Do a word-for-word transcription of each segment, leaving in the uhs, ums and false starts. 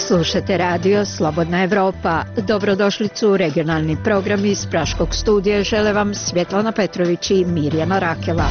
Slušate radio Slobodna Evropa. Dobrodošlicu u regionalni program iz Praškog studija žele vam Svjetlana Petrović i Mirjana Rakela.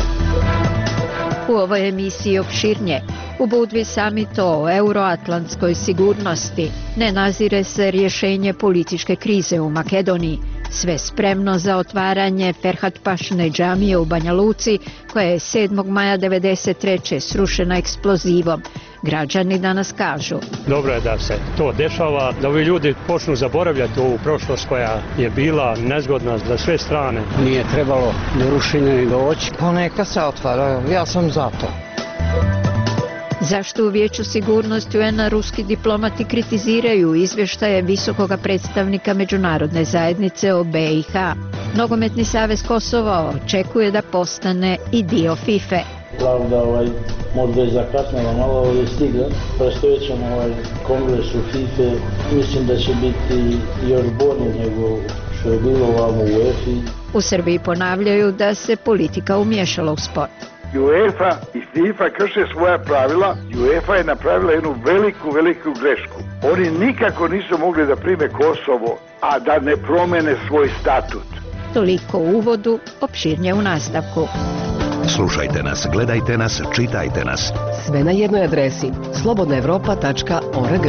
U ovoj emisiji opširnje. U Budvi samit o euroatlantskoj sigurnosti. Ne nazire se rješenje političke krize u Makedoniji. Sve spremno za otvaranje Ferhat-pašine džamije u Banja Luci, koja je sedmog maja devedeset treće srušena eksplozivom. Građani danas kažu: dobro je da se to dešava, da ovi ljudi počnu zaboravljati ovu prošlost koja je bila nezgodna za sve strane. Nije trebalo do rušenja doći, pa neka se otvara, ja sam za to. Zašto u Vijeću sigurnosti U N-a ruski diplomati kritiziraju izvještaje visokoga predstavnika međunarodne zajednice o B i H? Nogometni savez Kosova očekuje da postane i dio FIFA. Pravda ovaj, možda je zakasnila, malo je stigla. Predstojećem ovaj kongres u FIFA, mislim da će biti još bolje nego što je bilo ovamo u UEFA. U Srbiji ponavljaju da se politika umiješala u sport. UEFA i FIFA krše svoja pravila. UEFA je napravila jednu veliku, veliku grešku. Oni nikako nisu mogli da prime Kosovo, a da ne promene svoj statut. Toliko u uvodu, opširnije u nastavku. Slušajte nas, gledajte nas, čitajte nas. Sve na jednoj adresi slobodna evropa tačka org.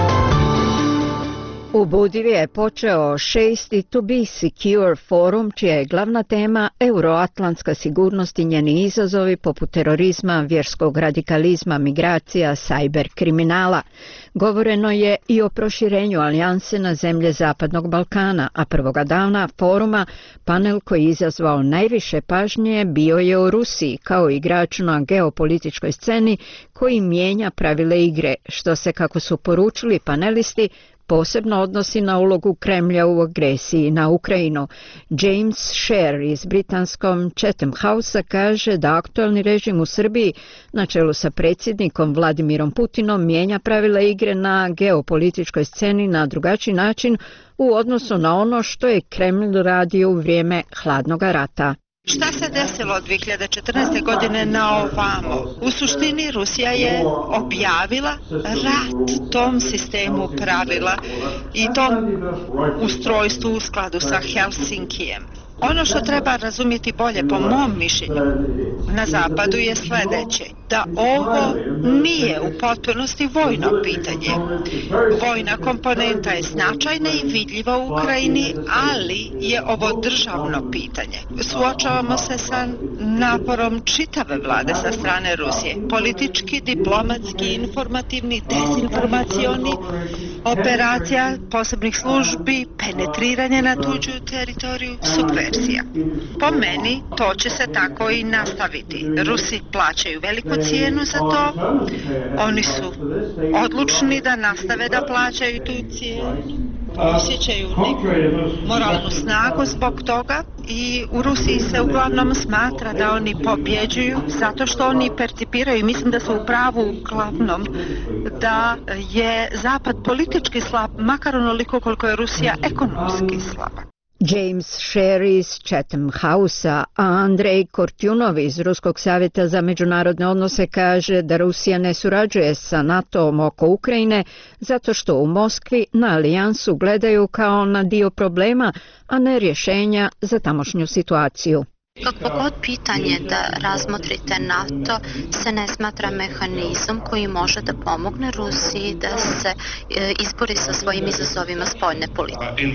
U Budvi je počeo šesti To Be Secure forum, čija je glavna tema euroatlantska sigurnost i njeni izazovi poput terorizma, vjerskog radikalizma, migracija, sajber kriminala. Govoreno je i o proširenju alijanse na zemlje Zapadnog Balkana, a prvoga dana foruma panel koji je izazvao najviše pažnje bio je o Rusiji kao igraču na geopolitičkoj sceni koji mijenja pravile igre, što se, kako su poručili panelisti, posebno odnosi na ulogu Kremlja u agresiji na Ukrajinu. James Sher iz britanskom Chatham House kaže da aktualni režim u Srbiji na čelu sa predsjednikom Vladimirom Putinom mijenja pravila igre na geopolitičkoj sceni na drugačiji način u odnosu na ono što je Kremlj radio u vrijeme hladnog rata. Šta se desilo od dvije hiljade četrnaeste. godine na ovamo? U suštini Rusija je objavila rat tom sistemu pravila i tom ustrojstvu u skladu sa Helsinkijem. Ono što treba razumjeti bolje, po mom mišljenju, na zapadu je sljedeće, da ovo nije u potpunosti vojno pitanje. Vojna komponenta je značajna i vidljiva u Ukrajini, ali je ovo državno pitanje. Suočavamo se sa naporom čitave vlade sa strane Rusije. Politički, diplomatski, informativni, dezinformacioni, operacija posebnih službi, penetriranje na tuđu teritoriju, subverzija. Po meni to će se tako i nastaviti. Rusi plaćaju veliku cijenu za to. Oni su odlučni da nastave da plaćaju tu cijenu. Osjećaju neku moralnu snagu zbog toga i u Rusiji se uglavnom smatra da oni pobjeđuju zato što oni percipiraju, mislim da su u pravu uglavnom, da je Zapad politički slab, makar onoliko koliko je Rusija ekonomski slaba. James Sher iz Chatham House-a, a Andrej Kortjunov iz Ruskog savjeta za međunarodne odnose kaže da Rusija ne surađuje sa NATO-om oko Ukrajine zato što u Moskvi na alijansu gledaju kao na dio problema, a ne rješenja za tamošnju situaciju. Kakvo god pitanje da razmotrite NATO se ne smatra mehanizam koji može da pomogne Rusiji da se e, izbori sa svojim izazovima spoljne politike.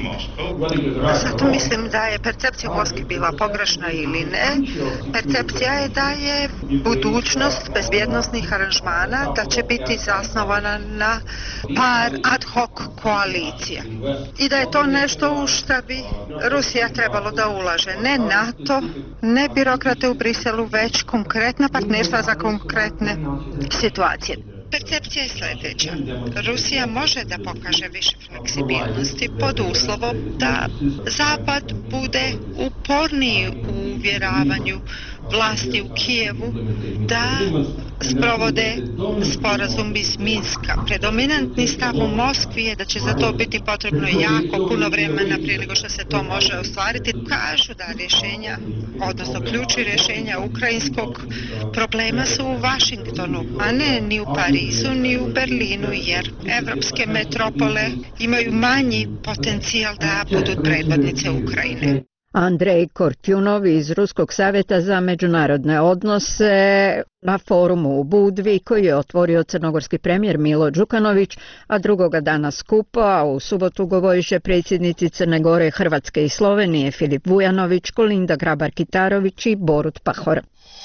Zato mislim da je percepcija u Moskvi bila pogrešna ili ne. Percepcija je da je budućnost bezbjednosnih aranžmana da će biti zasnovana na par ad hoc koalicija. I da je to nešto u što bi Rusija trebalo da ulaže. Ne NATO, ne birokrate u Briselu, već konkretna partnerstva za konkretne situacije. Percepcija je sljedeća. Rusija može da pokaže više fleksibilnosti pod uslovom da Zapad bude uporniji u uvjeravanju vlasti u Kijevu da sprovode sporazum iz Minska. Predominantni stav u Moskvi je da će za to biti potrebno jako puno vremena prije nego što se to može ostvariti. Kažu da rješenja, odnosno ključi rješenja ukrajinskog problema su u Vašingtonu, a ne ni u Parizu, ni u Berlinu, jer evropske metropole imaju manji potencijal da budu predvodnice Ukrajine. Andrej Kortjunov iz Ruskog savjeta za međunarodne odnose na forumu u Budvi koji je otvorio crnogorski premijer Milo Đukanović, a drugoga dana skupa, a u subotu govoriše predsjednici Crne Gore, Hrvatske i Slovenije Filip Vujanović, Kolinda Grabar-Kitarović i Borut Pahor.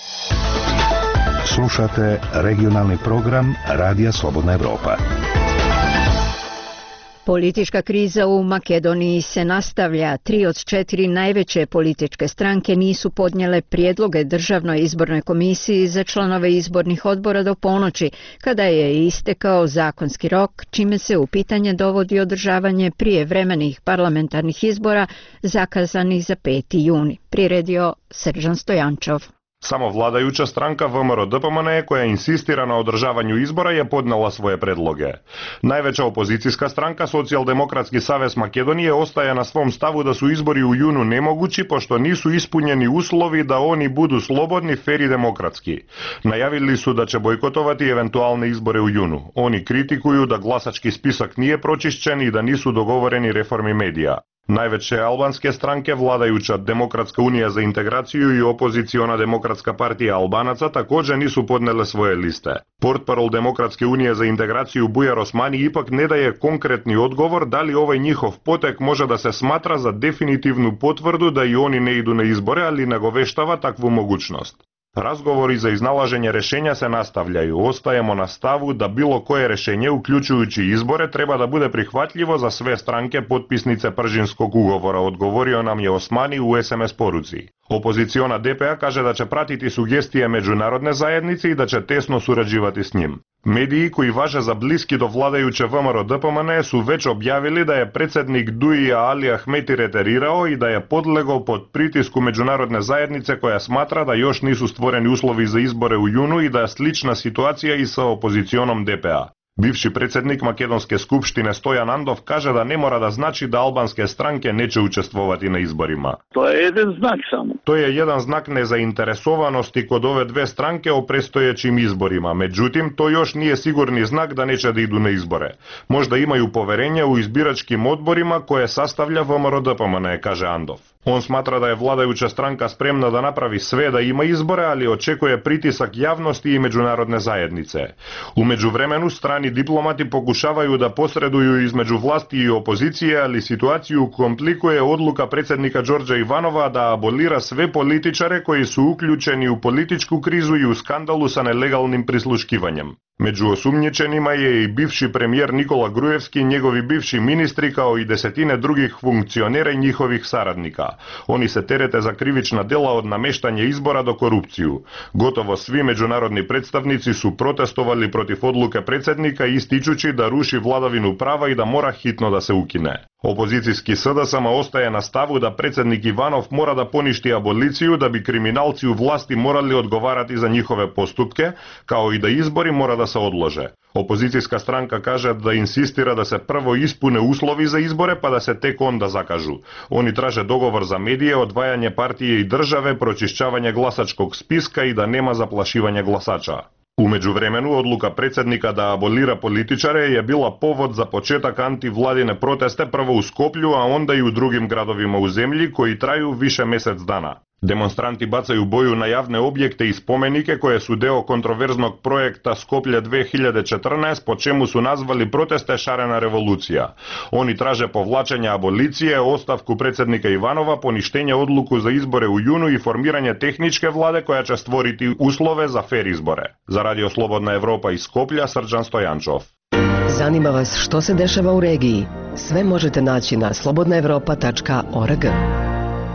Slušate regionalni program Radija Slobodna Evropa. Politička kriza u Makedoniji se nastavlja. Tri od četiri najveće političke stranke nisu podnijele prijedloge Državnoj izbornoj komisiji za članove izbornih odbora do ponoći, kada je istekao zakonski rok, čime se u pitanje dovodi održavanje prijevremenih parlamentarnih izbora zakazanih za peti juni. Priredio Srđan Stojančov. Samo vladajuća stranka V M R O D P M N E koja insistira na održavanju izbora je podnela svoje predloge. Najveća opozicijska stranka Socijaldemokratski savez Makedonije ostaje na svom stavu da su izbori u junu nemogući pošto nisu ispunjeni uslovi da oni budu slobodni, fer i demokratski. Najavili su da će bojkotovati eventualne izbore u junu. Oni kritikuju da glasački spisak nije pročišćen i da nisu dogovoreni reformi medija. Najveće albanske stranke, vladajuća Demokratska unija za integraciju i opoziciona Demokratska partija Albanaca također nisu podnele svoje liste. Portparol Demokratske unije za integraciju Bujar Osmani ipak ne daje konkretni odgovor da li ovaj njihov potek može da se smatra za definitivnu potvrdu da i oni ne idu na izbore, ali nagoveštava takvu mogućnost. Razgovori za iznalaženje rješenja se nastavljaju. Ostajemo na stavu da bilo koje rješenje, uključujući izbore, treba da bude prihvatljivo za sve stranke potpisnice Pržinskog ugovora, odgovorio nam je Osmani u S M S poruci. Opoziciona D P A kaže da će pratiti sugestije međunarodne zajednice i da će tesno surađivati s njim. Mediji koji važe za bliski do vladajuće V M R O D P M N E su već objavili da je predsjednik D U I-a Ali Ahmeti reterirao i da je podlegao pod pritisku međunarodne zajednice koja smatra da još nisu stvoreni uslovi za izbore u junu i da je slična situacija i sa opozicionom D P A. Bivši predsjednik Makedonske skupštine Stojan Andov kaže da ne mora da znači da albanske stranke neće učestvovati na izborima. To je jedan znak samo. To je jedan znak nezainteresovanosti kod ove dve stranke o predstojećim izborima. Međutim, to još nije sigurni znak da neće da idu na izbore. Možda imaju poverenje u izbiračkim odborima koje sastavlja V M R O D P M N E, kaže Andov. On smatra da je vladajuća stranka spremna da napravi sve da ima izbore, ali očekuje pritisak javnosti i međunarodne zajednice. U međuvremenu strani diplomati pokušavaju da posreduju između vlasti i opozicije, ali situaciju komplikuje odluka predsjednika Đorđa Ivanova da abolira sve političare koji su uključeni u političku krizu i u skandalu sa nelegalnim prisluškivanjem. Među osumnjičenima je i bivši premijer Nikola Grujevski, njegovi bivši ministri kao i desetine drugih funkcionera i njihovih saradnika. Oni se terete za krivična dela od nameštanja izbora do korupciju. Gotovo svi međunarodni predstavnici su protestovali protiv odluke predsjednika ističući da ruši vladavinu prava i da mora hitno da se ukine. Opozicijski S D S M ostaje na stavu da predsjednik Ivanov mora da poništi aboliciju da bi kriminalci u vlasti morali odgovarati za njihove postupke, kao i da izbori mora da se odlože. Opozicijska stranka kaže da insistira da se prvo ispune uslovi za izbore pa da se tek onda zakažu. Oni traže dogovor za medije, odvajanje partije i države, pročišćavanje glasačkog spiska i da nema zaplašivanja glasača. U međuvremenu, odluka predsjednika da abolira političare je bila povod za početak antivladine proteste prvo u Skoplju, a onda i u drugim gradovima u zemlji koji traju više mjesec dana. Demonstranti bacaju boju na javne objekte i spomenike koje su deo kontroverznog projekta Skoplje dve hiljade četrnaest, po čemu su nazvali proteste šarena revolucija. Oni traže povlačenje abolicije, ostavku predsjednika Ivanova, poništenje odluku za izbore u junu i formiranje tehničke vlade koja će stvoriti uslove za fer izbore. Za Radio Slobodna Evropa iz Skoplja, Srđan Stojančov. Zanima vas što se dešava u regiji? Sve možete naći na slobodna evropa tačka org.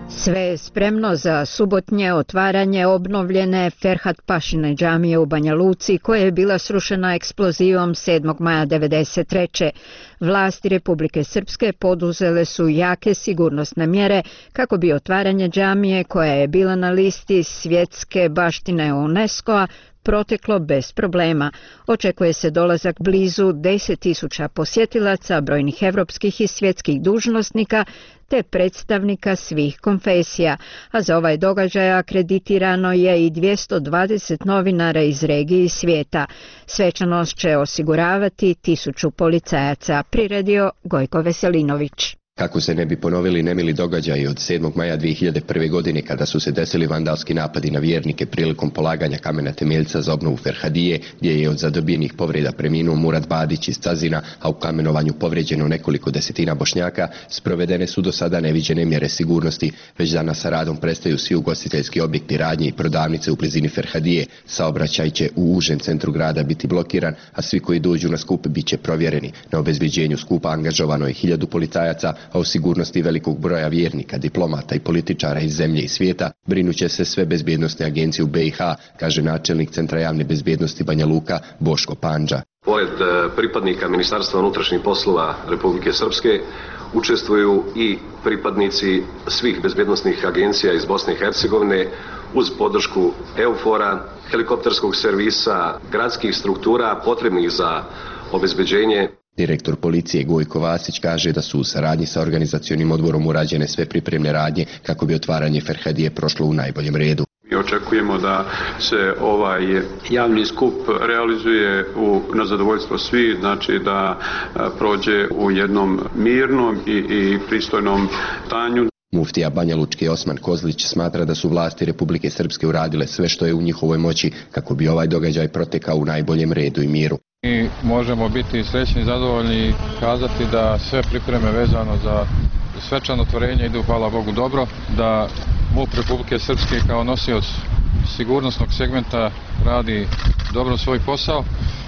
Sve je spremno za subotnje otvaranje obnovljene Ferhat Pašine džamije u Banja Luci, koja je bila srušena eksplozivom sedmog maja devedeset treće Vlasti Republike Srpske poduzele su jake sigurnosne mjere kako bi otvaranje džamije, koja je bila na listi svjetske baštine UNESCO-a, proteklo bez problema. Očekuje se dolazak blizu deset tisuća posjetilaca, brojnih evropskih i svjetskih dužnosnika te predstavnika svih konfesija, a za ovaj događaj akreditirano je i dvjesto dvadeset novinara iz regije i svijeta. Svečanost će osiguravati tisuću policajaca, priredio Gojko Veselinović. Kako se ne bi ponovili nemili događaji od sedmog maja dvije hiljade prve. godine kada su se desili vandalski napadi na vjernike prilikom polaganja kamena temeljca za obnovu Ferhadije, gdje je od zadobijenih povreda preminuo Murad Badić iz Cazina, a u kamenovanju povrijeđeno nekoliko desetina Bošnjaka, sprovedene su do sada neviđene mjere sigurnosti. Već danas sa radom prestaju svi ugostiteljski objekti, radnje i prodavnice u blizini Ferhadije. Saobraćaj će u užem centru grada biti blokiran, a svi koji dođu na skup bit će provjereni. Na obezbeđenju skupa angažovano je hiljadu policajaca, a o sigurnosti velikog broja vjernika, diplomata i političara iz zemlje i svijeta brinuće se sve bezbjednosne agencije u B i H, kaže načelnik Centra javne bezbjednosti Banja Luka Boško Pandža. Pored pripadnika Ministarstva unutrašnjih poslova Republike Srpske učestvuju i pripadnici svih bezbjednosnih agencija iz Bosne i Hercegovine uz podršku EUFOR-a, helikopterskog servisa, gradskih struktura potrebnih za obezbeđenje. Direktor policije Gojko Vasić kaže da su u saradnji sa organizacionim odborom urađene sve pripremne radnje kako bi otvaranje Ferhadije prošlo u najboljem redu. Mi očekujemo da se ovaj javni skup realizuje u, na zadovoljstvo svih, znači da prođe u jednom mirnom i, i pristojnom stanju. Muftija Banja Lučke Osman Kozlić smatra da su vlasti Republike Srpske uradile sve što je u njihovoj moći kako bi ovaj događaj protekao u najboljem redu i miru. Mi možemo biti srećni i zadovoljni i kazati da sve pripreme vezano za svečano otvorenje idu, hvala Bogu, dobro, da MUP Republike Srpske kao nosioc sigurnosnog segmenta radi dobro svoj posao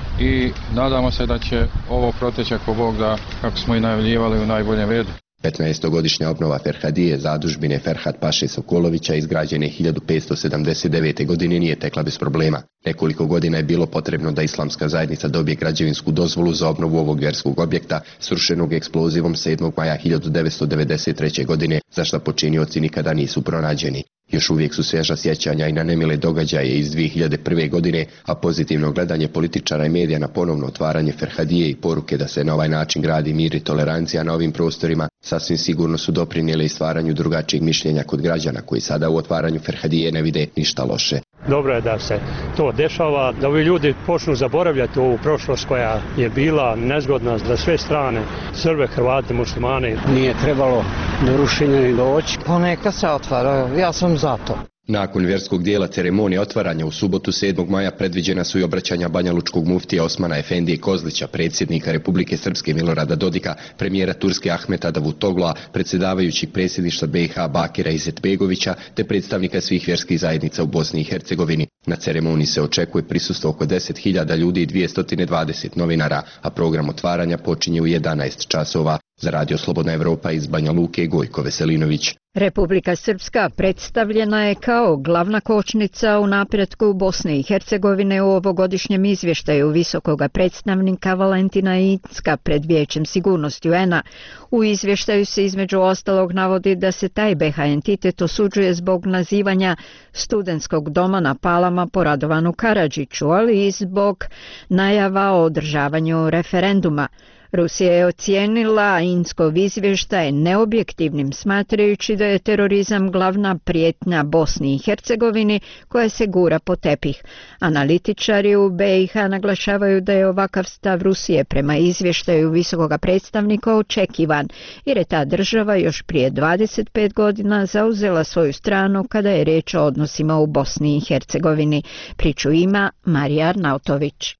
i nadamo se da će ovo proteći, ako Bog da, kako smo i najavljivali, u najboljem redu. petnaestogodišnja obnova Ferhadije, zadužbine Ferhat Paše Sokolovića, izgrađene hiljadu petsto sedamdeset devete. godine, nije tekla bez problema. Nekoliko godina je bilo potrebno da islamska zajednica dobije građevinsku dozvolu za obnovu ovog vjerskog objekta, srušenog eksplozivom sedmog maja hiljadu devetsto devedeset treće. godine, za što počinioci nikada nisu pronađeni. Još uvijek su svježa sjećanja i na nemile događaje iz dvije hiljade prve. godine, a pozitivno gledanje političara i medija na ponovno otvaranje Ferhadije i poruke da se na ovaj način gradi mir i tolerancija na ovim prostorima sasvim sigurno su doprinijele i stvaranju drugačijeg mišljenja kod građana koji sada u otvaranju Ferhadije ne vide ništa loše. Dobro je da se to dešava, da ovi ljudi počnu zaboravljati ovu prošlost koja je bila nezgodna za sve strane, Srbe, Hrvate, muslimane. Nije trebalo do rušenja ni doći, pa neka se otvara, ja sam za to. Nakon vjerskog dijela ceremonije otvaranja u subotu sedmog maja predviđena su i obraćanja banjalučkog muftija Osmana Efendije Kozlića, predsjednika Republike Srpske Milorada Dodika, premijera Turske Ahmeta Davutogla, predsjedavajućih predsjedništva B i H Bakira Izetbegovića te predstavnika svih vjerskih zajednica u Bosni i Hercegovini. Na ceremoniji se očekuje prisustvo oko deset hiljada ljudi i dvjesto dvadeset novinara, a program otvaranja počinje u jedanaest časova. Za Radio Slobodna Evropa iz Banja Luke Gojko Veselinović. Republika Srpska predstavljena je kao glavna kočnica u napretku Bosne i Hercegovine u ovogodišnjem izvještaju visokoga predstavnika Valentina Incka pred Vijećem sigurnosti U N-a. U izvještaju se između ostalog navodi da se taj B H entitet osuđuje zbog nazivanja studentskog doma na Palama po Radovanu Karadžiću, ali i zbog najava o održavanju referenduma. Rusija je ocijenila Inckov izvještaj neobjektivnim, smatrajući da je terorizam glavna prijetnja Bosni i Hercegovini koja se gura po tepih. Analitičari u B i H naglašavaju da je ovakav stav Rusije prema izvještaju visokoga predstavnika očekivan, jer je ta država još prije dvadeset pet godina zauzela svoju stranu kada je riječ o odnosima u Bosni i Hercegovini. Priču ima Marija Arnautović.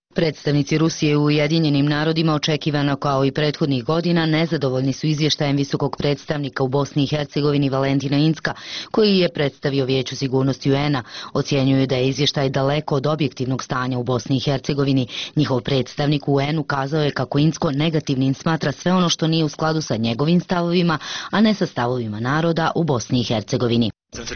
Predstavnici Rusije u Ujedinjenim narodima očekivano kao i prethodnih godina nezadovoljni su izvještajem visokog predstavnika u Bosni i Hercegovini Valentina Incka, koji je predstavio Vijeću sigurnosti U N-a. Ocjenjuju da je izvještaj daleko od objektivnog stanja u Bosni i Hercegovini. Njihov predstavnik u U N-u kazao je kako Incko negativnim smatra sve ono što nije u skladu sa njegovim stavovima, a ne sa stavovima naroda u Bosni i Hercegovini.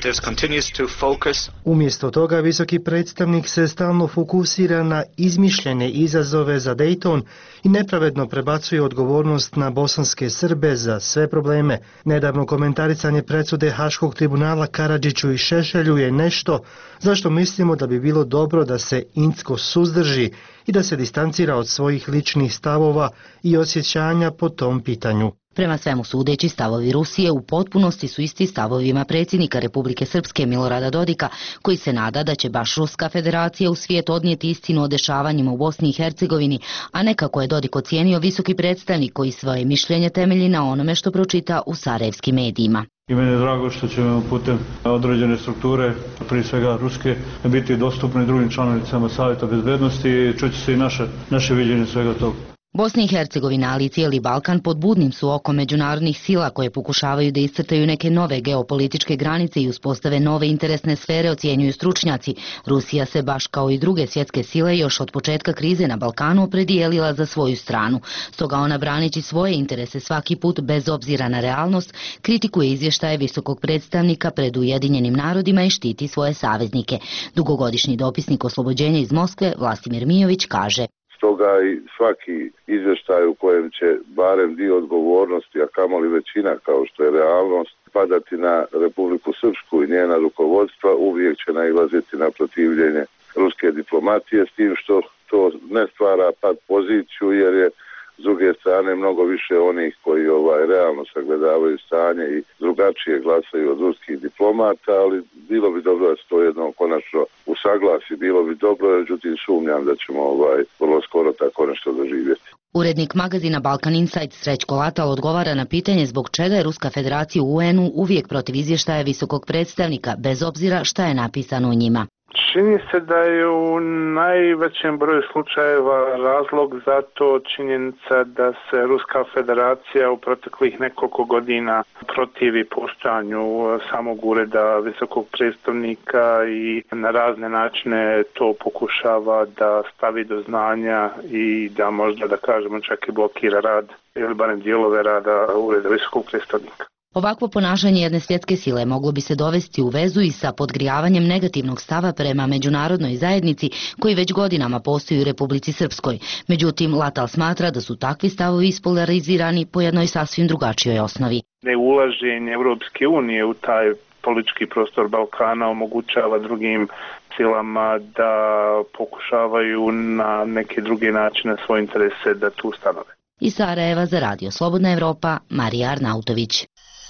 Umjesto toga, visoki predstavnik se stalno fokusira na izmišljene izazove za Dayton i nepravedno prebacuje odgovornost na bosanske Srbe za sve probleme. Nedavno komentarisanje presude Haškog tribunala Karadžiću i Šešelju je nešto zašto mislimo da bi bilo dobro da se Incko suzdrži i da se distancira od svojih ličnih stavova i osjećanja po tom pitanju. Prema svemu sudeći, stavovi Rusije u potpunosti su isti stavovima predsjednika Republike Srpske Milorada Dodika, koji se nada da će baš Ruska federacija u svijet odnijeti istinu o dešavanjima u Bosni i Hercegovini, a ne kako je Dodik ocijenio visoki predstavnik koji svoje mišljenje temelji na onome što pročita u sarajevskim medijima. I meni je drago što ćemo putem određene strukture, prije svega Ruske, biti dostupni drugim članicama Savjeta bezbednosti i čuće se i naše, naše viđenje svega toga. Bosna i Hercegovina, ali i cijeli Balkan pod budnim su okom međunarodnih sila koje pokušavaju da iscrtaju neke nove geopolitičke granice i uspostave nove interesne sfere, ocjenjuju stručnjaci. Rusija se baš kao i druge svjetske sile još od početka krize na Balkanu opredijelila za svoju stranu. Stoga ona, branići svoje interese svaki put bez obzira na realnost, kritikuje izvještaje visokog predstavnika pred Ujedinjenim narodima i štiti svoje saveznike. Dugogodišnji dopisnik oslobođenja iz Moskve Vlastimir Mijović kaže: Stoga i svaki izvještaj u kojem će barem dio odgovornosti, a kamoli većina kao što je realnost, padati na Republiku Srpsku i njena rukovodstva, uvijek će nailaziti na protivljenje ruske diplomatije, s tim što to ne stvara pad poziciju, jer je s druge strane mnogo više onih koji ovaj realno sagledavaju stanje i drugačije glasaju od ruskih diplomata, ali bilo bi dobro da se to jednom konačno usaglasi, bilo bi dobro, međutim sumnjam da ćemo ovaj vrlo skoro tako nešto doživjeti. Urednik magazina Balkan Insight Srećko Latal odgovara na pitanje zbog čega je Ruska federacija u U N-u uvijek protiv izvještaja visokog predstavnika, bez obzira šta je napisano u njima. Čini se da je u najvećem broju slučajeva razlog za to činjenica da se Ruska federacija u proteklih nekoliko godina protivi postojanju samog ureda visokog predstavnika i na razne načine to pokušava da stavi do znanja i da možda, da kažemo, čak i blokira rad ili barem dijelove rada ureda visokog predstavnika. Ovakvo ponašanje jedne svjetske sile moglo bi se dovesti u vezu i sa podgrijavanjem negativnog stava prema međunarodnoj zajednici koji već godinama postoji u Republici Srpskoj. Međutim, Latal smatra da su takvi stavovi ispolarizirani po jednoj sasvim drugačijoj osnovi. Neulaženje Europske unije u taj politički prostor Balkana omogućava drugim silama da pokušavaju na neke druge načine svoje interese da tu stanove. Iz Sarajeva za Radio Slobodna Evropa, Marija Arnautović.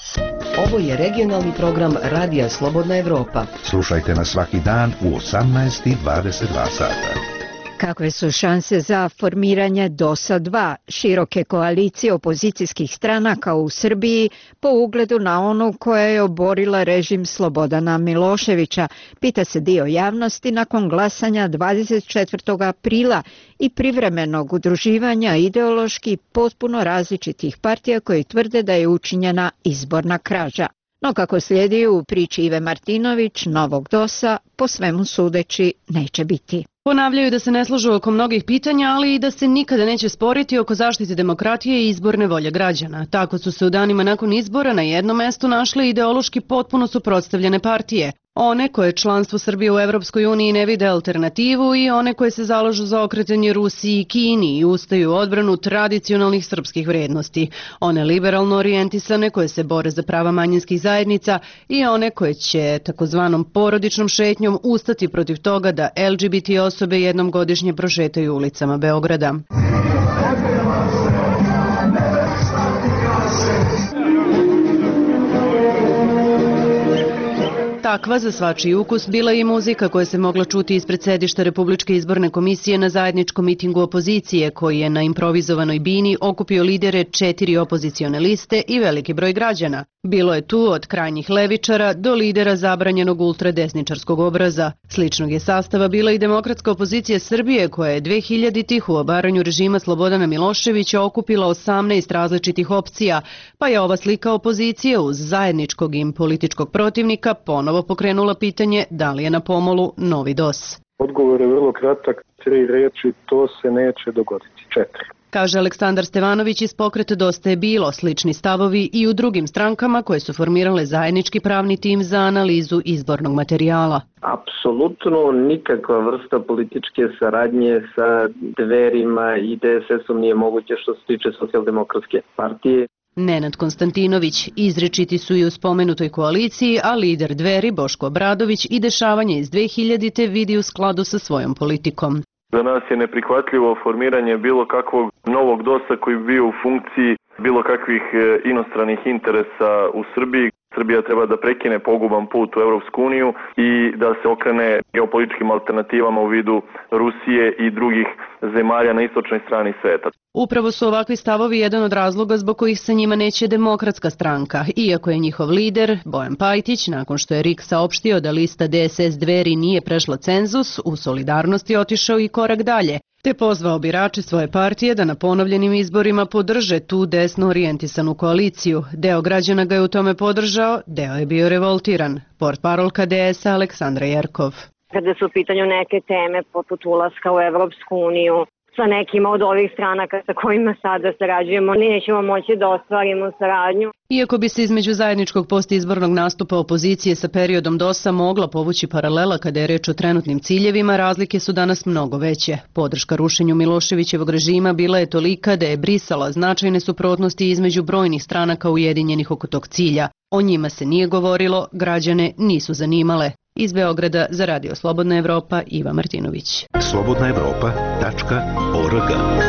Ovo je regionalni program Radija Slobodna Evropa. Slušajte nas svaki dan u osamnaest i dvadeset dva sata. Kakve su šanse za formiranje DOS-a dva, široke koalicije opozicijskih stranaka u Srbiji po ugledu na onu koja je oborila režim Slobodana Miloševića, pita se dio javnosti nakon glasanja dvadeset četvrtog aprila i privremenog udruživanja ideološki potpuno različitih partija koji tvrde da je učinjena izborna krađa. No kako slijedi u priči Ive Martinović, novog DOS-a po svemu sudeći neće biti. Ponavljaju da se ne slažu oko mnogih pitanja, ali i da se nikada neće sporiti oko zaštite demokratije i izborne volje građana. Tako su se u danima nakon izbora na jednom mestu našle ideološki potpuno suprotstavljene partije. One koje članstvo Srbije u Evropskoj uniji ne vide alternativu i one koje se zalažu za okretanje Rusiji i Kini i ustaju u odbranu tradicionalnih srpskih vrednosti. One liberalno orijentisane koje se bore za prava manjinskih zajednica i one koje će takozvanom porodičnom šetnjom ustati protiv toga da L G B T osobe jednom godišnje prošetaju ulicama Beograda. Takva za svačiji ukus bila je i muzika koja se mogla čuti ispred sedišta Republičke izborne komisije na zajedničkom mitingu opozicije koji je na improvizovanoj bini okupio lidere četiri opozicione liste i veliki broj građana. Bilo je tu od krajnjih levičara do lidera zabranjenog ultradesničarskog obraza. Sličnog je sastava bila i demokratska opozicija Srbije koja je dvehiljaditih u obaranju režima Slobodana Miloševića okupila osamnaest različitih opcija, pa je ova slika opozicije uz zajedničkog im političkog protivnika ponovo pokrenula pitanje da li je na pomolu novi D O S. Odgovor je vrlo kratak, tri reči, to se neće dogoditi. Četiri. Kaže Aleksandar Stevanović iz Pokreta Dosta je bilo, slični stavovi i u drugim strankama koje su formirale zajednički pravni tim za analizu izbornog materijala. Apsolutno nikakva vrsta političke saradnje sa Dverima i D S S-om nije moguće što se tiče Socijaldemokratske partije. Nenad Konstantinović izričiti su i u spomenutoj koaliciji, a lider Dveri Boško Obradović i dešavanje iz dvehiljadite vidi u skladu sa svojom politikom. Za nas je neprihvatljivo formiranje bilo kakvog novog D O S-a koji bi bio u funkciji bilo kakvih inostranih interesa u Srbiji. Srbija treba da prekine poguban put u Evropsku uniju i da se okrene geopolitičkim alternativama u vidu Rusije i drugih zemalja na istočnoj strani sveta. Upravo su ovakvi stavovi jedan od razloga zbog kojih sa njima neće Demokratska stranka, iako je njihov lider, Bojan Pajtić, nakon što je R I K saopštio da lista D S S Dveri nije prešla cenzus, u solidarnosti otišao i korak dalje, te pozvao birače svoje partije da na ponovljenim izborima podrže tu desno orijentisanu koaliciju. Deo građana ga je u tome podržao, deo je bio revoltiran. Portparolka D S A Aleksandra Jerkov. Kada su u pitanju neke teme poput ulaska u Evropsku uniju, sa nekima od ovih stranaka sa kojima sada sarađujemo, nećemo moći da ostvarimo saradnju. Iako bi se između zajedničkog postizbornog nastupa opozicije sa periodom D O S-a mogla povući paralela kada je reč o trenutnim ciljevima, razlike su danas mnogo veće. Podrška rušenju Miloševićevog režima bila je tolika da je brisala značajne suprotnosti između brojnih stranaka ujedinjenih oko tog cilja. O njima se nije govorilo, građane nisu zanimale. Iz Beograda za Radio Slobodna Evropa, Iva Martinović. slobodna evropa tačka org.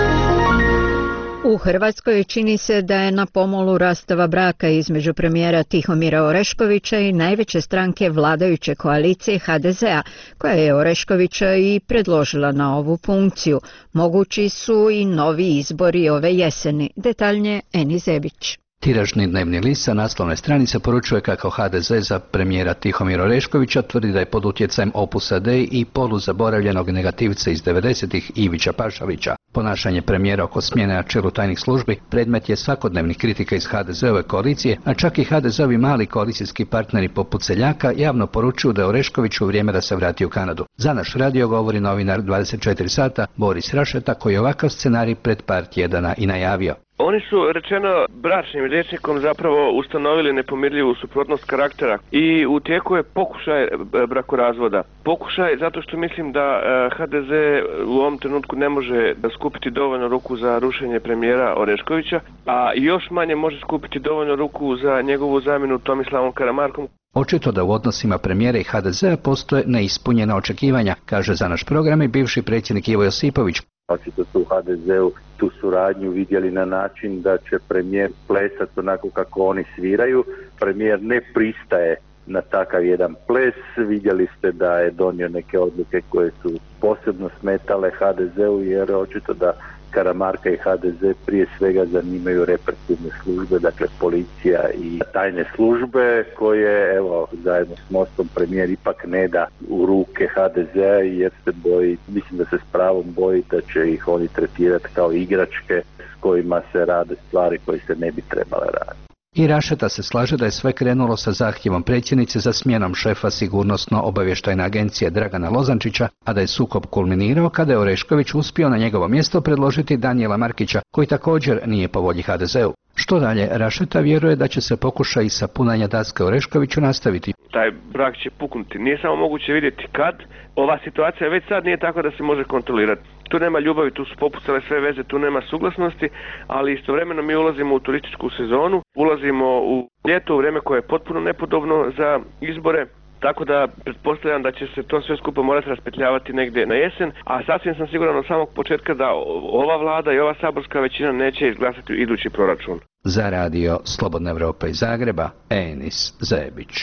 U Hrvatskoj čini se da je na pomolu rastava braka između premijera Tihomira Oreškovića i najveće stranke vladajuće koalicije H D Z-a, koja je Oreškovića i predložila na ovu funkciju. Mogući su i novi izbori ove jeseni. Detaljnije Eni Zebić. Tiražni dnevni list sa naslovne stranice poručuje kako H D Z za premijera Tihomira Oreškovića tvrdi da je pod utjecajem Opusa Dei i poluzaboravljenog negativca iz devedesetih Ivića Pašalića. Ponašanje premijera oko smjene na čelu tajnih službi predmet je svakodnevnih kritika iz H D Z-ove koalicije, a čak i H D Z-ovi mali koalicijski partneri poput Seljaka javno poručuju da je Oreškoviću vrijeme da se vrati u Kanadu. Za naš radio govori novinar dvadeset četiri sata Boris Rašeta, koji je ovakav scenarij pred par tjedana i najavio. Oni su, rečeno bračnim rječnikom, zapravo ustanovili nepomirljivu suprotnost karaktera i u tijeku je pokušaj brakorazvoda. Pokušaj zato što mislim da H D Z u ovom trenutku ne može skupiti dovoljno ruku za rušenje premijera Oreškovića, a još manje može skupiti dovoljno ruku za njegovu zamjenu Tomislavom Karamarkom. Očito da u odnosima premijera i H D Z-a postoje neispunjena očekivanja, kaže za naš program i bivši predsjednik Ivo Josipović. Očito su u H D Z-u tu suradnju vidjeli na način da će premijer plesati onako kako oni sviraju. Premijer ne pristaje na takav jedan ples. Vidjeli ste da je donio neke odluke koje su posebno smetale H D Z-u, jer očito da Karamarka i H D Z prije svega zanimaju represivne službe, dakle policija i tajne službe, koje evo zajedno s Mostom premijer ipak ne da u ruke H D Z-a, jer se boji, mislim da se s pravom boji da će ih oni tretirati kao igračke s kojima se rade stvari koje se ne bi trebale raditi. I Rašeta se slaže da je sve krenulo sa zahtjevom predsjednice za smjenom šefa sigurnosno-obavještajne agencije Dragana Lozančića, a da je sukob kulminirao kada je Orešković uspio na njegovo mjesto predložiti Danijela Markića, koji također nije po volji H D Z-u. Što dalje, Rašeta vjeruje da će se pokušaj sapunanja daske Oreškoviću nastaviti. Taj brak će puknuti. Nije samo moguće vidjeti kad. Ova situacija već sad nije tako da se može kontrolirati. Tu nema ljubavi, tu su popucale sve veze, tu nema suglasnosti, ali istovremeno mi ulazimo u turističku sezonu, ulazimo u ljeto, u vrijeme koje je potpuno nepodobno za izbore. Tako da pretpostavljam da će se to sve skupo morati raspetljavati negdje na jesen, a sasvim sam siguran od samog početka da ova vlada i ova saborska većina neće izglasati idući proračun. Za radio Slobodna Evropa iz Zagreba, Enis Zebić.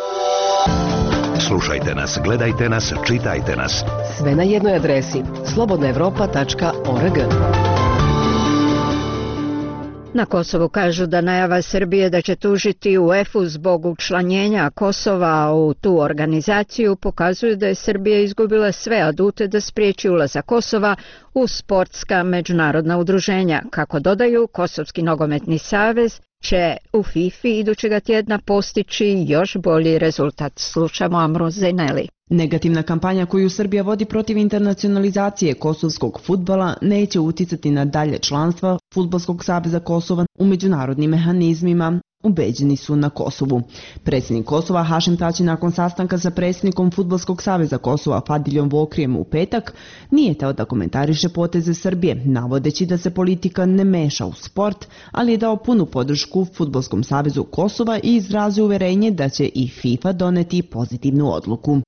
Slušajte nas, gledajte nas, čitajte nas. Sve na jednoj adresi slobodna evropa tačka org. Na Kosovu kažu da najava Srbije da će tužiti U E F U zbog učlanjenja Kosova u tu organizaciju pokazuju da je Srbija izgubila sve adute da spriječi ulazak Kosova u sportska međunarodna udruženja. Kako dodaju, Kosovski nogometni savez će u FIFA idućega tjedna postići još bolji rezultat. Slušamo Amru Zeneli. Negativna kampanja koju Srbija vodi protiv internacionalizacije kosovskog fudbala neće uticati na dalje članstva Fudbalskog saveza Kosova u međunarodnim mehanizmima, ubeđeni su na Kosovu. Predsjednik Kosova Hašim Tači nakon sastanka sa predsjednikom Fudbalskog saveza Kosova Fadiljom Vokrijem u petak nije teo da komentariše poteze Srbije, navodeći da se politika ne meša u sport, ali je dao punu podršku Fudbalskom savezu Kosova i izrazio uverenje da će i FIFA doneti pozitivnu odluku.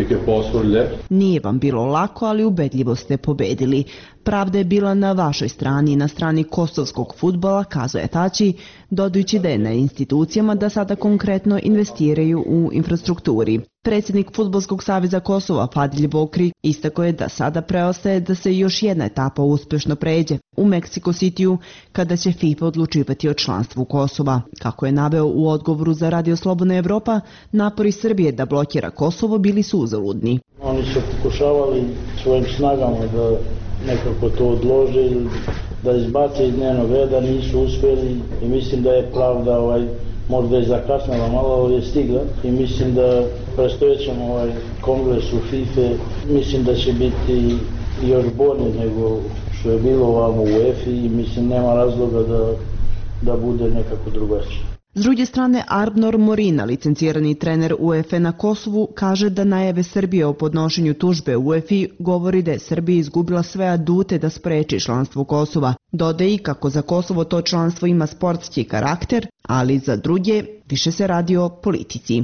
Nije vam bilo lako, ali ubedljivo ste pobedili. Pravda je bila na vašoj strani, na strani kosovskog fudbala, kazuje Tači, dodajući da je na institucijama da sada konkretno investiraju u infrastrukturi. Predsjednik Fudbalskog saveza Kosova Fadilj Vokri istakao je da sada preostaje da se još jedna etapa uspješno pređe u Meksiko Cityu kada će FIFA odlučivati o članstvu Kosova. Kako je naveo u odgovoru za Radio Slobodna Evropa, napori Srbije da blokira Kosovo bili su uzaludni. Oni su pokušavali svojim snagama da nekako to odlože, da izbace iz dnevnog reda, nisu uspjeli i mislim da je pravda ovaj, možda je zakasnala malo, ali je stigla i mislim da predstojećem ovaj kongres u FIFA mislim da će biti još bolje nego što je bilo ovamo u U E F I i mislim nema razloga da, da bude nekako drugačije. S druge strane, Arbnor Morina, licencirani trener U E F A na Kosovu, kaže da najave Srbije o podnošenju tužbe U E F I govori da je Srbija izgubila sve adute da spreči članstvo Kosova. Dodaje i kako za Kosovo to članstvo ima sportski karakter, ali za druge više se radi o politici.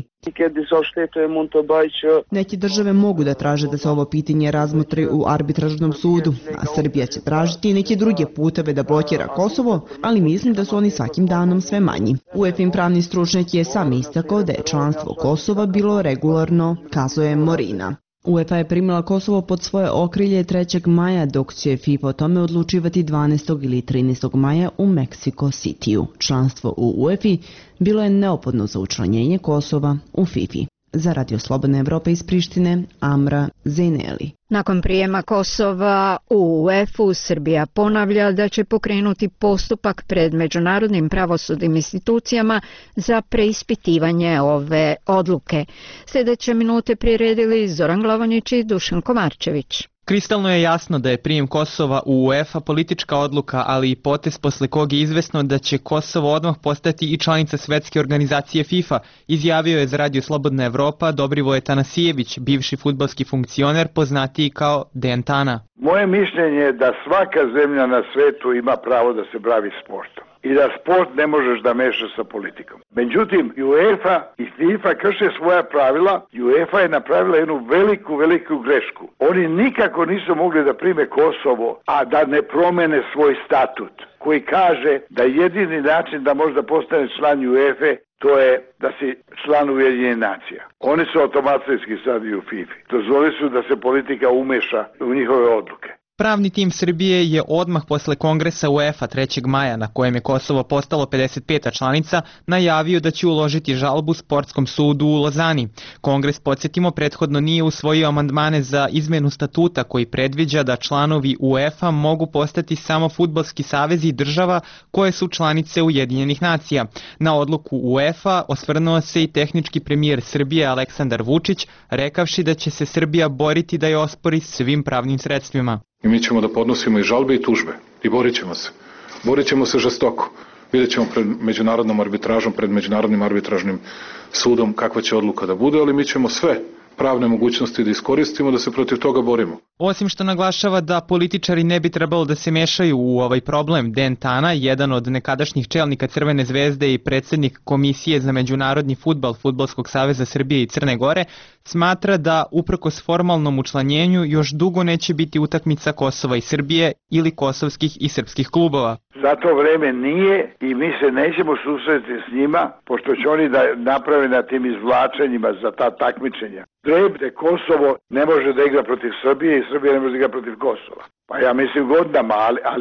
Neke države mogu da traže da se ovo pitanje razmotri u arbitražnom sudu, a Srbija će tražiti neke druge puteve da blokira Kosovo, ali mislim da su oni svakim danom sve manji. U E F I pravni stručnjak je sam istakao da je članstvo Kosova bilo regularno, kazuje Morina. U E F A je primila Kosovo pod svoje okrilje trećeg maja, dok će FIFA o tome odlučivati dvanaestog ili trinaestog maja u Meksiko Cityu. Članstvo u U E F I bilo je neophodno za učlanjenje Kosova u FIFA. Za Radio Slobodna Evropa iz Prištine, Amra Zeneli. Nakon prijema Kosova u U E F U, Srbija ponavlja da će pokrenuti postupak pred međunarodnim pravosudnim institucijama za preispitivanje ove odluke. Sljedeće minute priredili Zoran Glavonić i Dušan Komarčević. Kristalno je jasno da je prijem Kosova u U E F A politička odluka, ali i potez posle kog je izvesno da će Kosovo odmah postati i članica svetske organizacije FIFA, izjavio je za Radio Slobodna Evropa Dobrivoje Tanasijević, bivši fudbalski funkcioner poznatiji kao Dejan Tana. Moje mišljenje je da svaka zemlja na svetu ima pravo da se bavi sportom i da sport ne možeš da mešaš sa politikom. Međutim, UEFA i FIFA krše svoja pravila i UEFA je napravila jednu veliku, veliku grešku. Oni nikako nisu mogli da prime Kosovo, a da ne promene svoj statut, koji kaže da jedini način da možda postane član UEFA to je da si član Ujedinjenih nacija. Oni su automatski sad i u FIFA. Dozvoli su da se politika umeša u njihove odluke. Pravni tim Srbije je odmah posle kongresa U E F A trećeg maja, na kojem je Kosovo postalo pedeset peta članica, najavio da će uložiti žalbu sportskom sudu u Lozani. Kongres, podsjetimo, prethodno nije usvojio amandmane za izmenu statuta koji predviđa da članovi U E F A mogu postati samo fudbalski savezi država koje su članice Ujedinjenih nacija. Na odluku U E F A osvrnuo se i tehnički premijer Srbije Aleksandar Vučić, rekavši da će se Srbija boriti da je ospori svim pravnim sredstvima. I mi ćemo da podnosimo i žalbe i tužbe i borit ćemo se. Borit ćemo se žestoko. Vidjet ćemo pred međunarodnom arbitražom, pred međunarodnim arbitražnim sudom kakva će odluka da bude, ali mi ćemo sve pravne mogućnosti da iskoristimo da se protiv toga borimo. Osim što naglašava da političari ne bi trebalo da se mešaju u ovaj problem, Dejan Tana, jedan od nekadašnjih čelnika Crvene zvezde i predsjednik Komisije za međunarodni fudbal Fudbalskog saveza Srbije i Crne Gore, smatra da uprkos formalnom učlanjenju još dugo neće biti utakmica Kosova i Srbije ili kosovskih i srpskih klubova. Za to vreme nije i mi se nećemo susreti s njima, pošto će oni da naprave na tim izvlačenjima za ta takmičenja. Trebde Kosovo ne može da igra protiv Srbije i Srbija ne može da igra protiv Kosova. Pa ja mislim godinama, ali, ali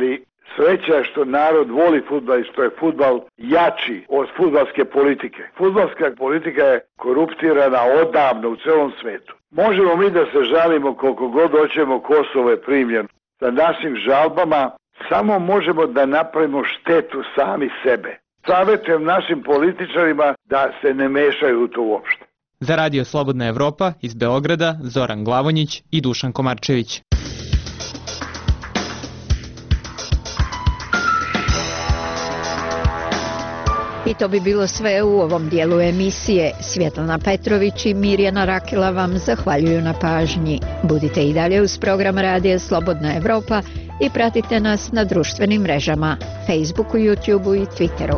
Sreća je što narod voli fudbal i što je fudbal jači od fudbalske politike. Fudbalska politika je koruptirana odavno u celom svetu. Možemo mi da se žalimo koliko god hoćemo, Kosovo je primljen. Sa našim žalbama samo možemo da napravimo štetu sami sebe. Savjetujem našim političarima da se ne mešaju u to uopšte. Za Radio Slobodna Evropa iz Beograda Zoran Glavonjić i Dušan Komarčević. I to bi bilo sve u ovom dijelu emisije. Svjetlana Petrović i Mirjana Rakela vam zahvaljuju na pažnji. Budite i dalje uz program Radija Slobodna Evropa i pratite nas na društvenim mrežama, Facebooku, YouTubeu i Twitteru.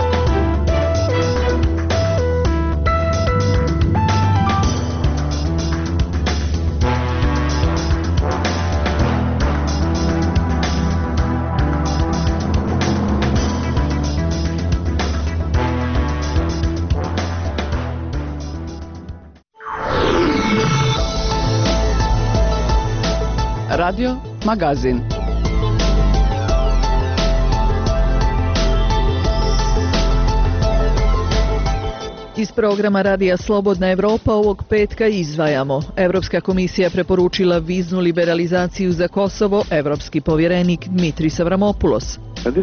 Radio Magazin. Iz programa Radija Slobodna Evropa ovog petka izdvajamo. Evropska komisija preporučila viznu liberalizaciju za Kosovo, evropski povjerenik Dmitris Avramopoulos.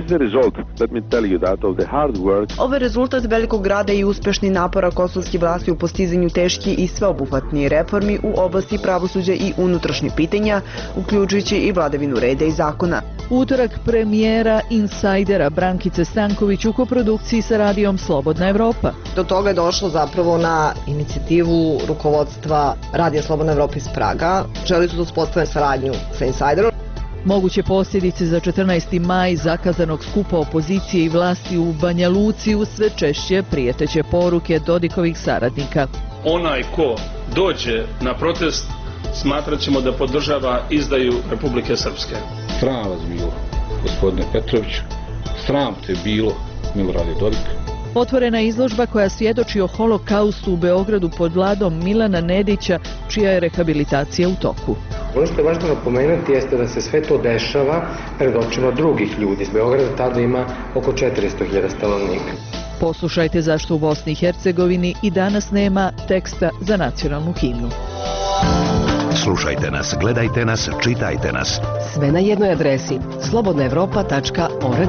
Ovo je rezultat velikog rada i uspešnih napora kosovskih vlasti u postizanju teški i sveobuhvatnih reformi u oblasti pravosuđa i unutrašnjih pitanja, uključujući i vladavinu reda i zakona. Utorak premijera Insajdera Brankice Stanković u koprodukciji sa Radijom Slobodna Evropa. Do toga je došlo zapravo na inicijativu rukovodstva Radija Slobodna Evropa iz Praga. Želi su da uspostave saradnju sa Insajderom. Moguće posljedice za četrnaesti maj zakazanog skupa opozicije i vlasti u Banja Luci uz sve češće prijeteće poruke Dodikovih saradnika. Onaj ko dođe na protest smatrat ćemo da podržava izdaju Republike Srpske. Sram vas bilo, gospodine Petrović, sram te bilo, Milorade Dodik. Otvorena izložba koja svjedoči o holokaustu u Beogradu pod vladom Milana Nedića, čija je rehabilitacija u toku. Ono što je važno napomenuti jeste da se sve to dešava pred očima drugih ljudi. Iz Beograda tada ima oko četiristo hiljada stanovnika. Poslušajte zašto u Bosni i Hercegovini i danas nema teksta za nacionalnu himnu. Slušajte nas, gledajte nas, čitajte nas. Sve na jednoj adresi slobodna evropa tačka org.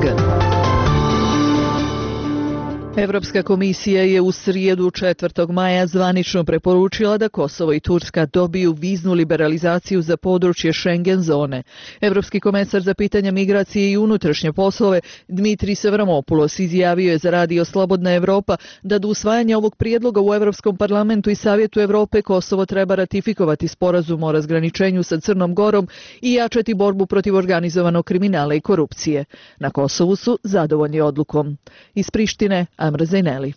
Evropska komisija je u srijedu četvrtog maja zvanično preporučila da Kosovo i Turska dobiju viznu liberalizaciju za područje Schengen zone. Evropski komesar za pitanja migracije i unutrašnje poslove Dmitris Avramopoulos izjavio je za Radio Slobodna Evropa da do usvajanja ovog prijedloga u Evropskom parlamentu i Savjetu Evrope Kosovo treba ratifikovati sporazum o razgraničenju sa Crnom Gorom i jačati borbu protiv organizovanog kriminala i korupcije. Na Kosovu su zadovoljni odlukom. Iz Prištine Amra Zaineli.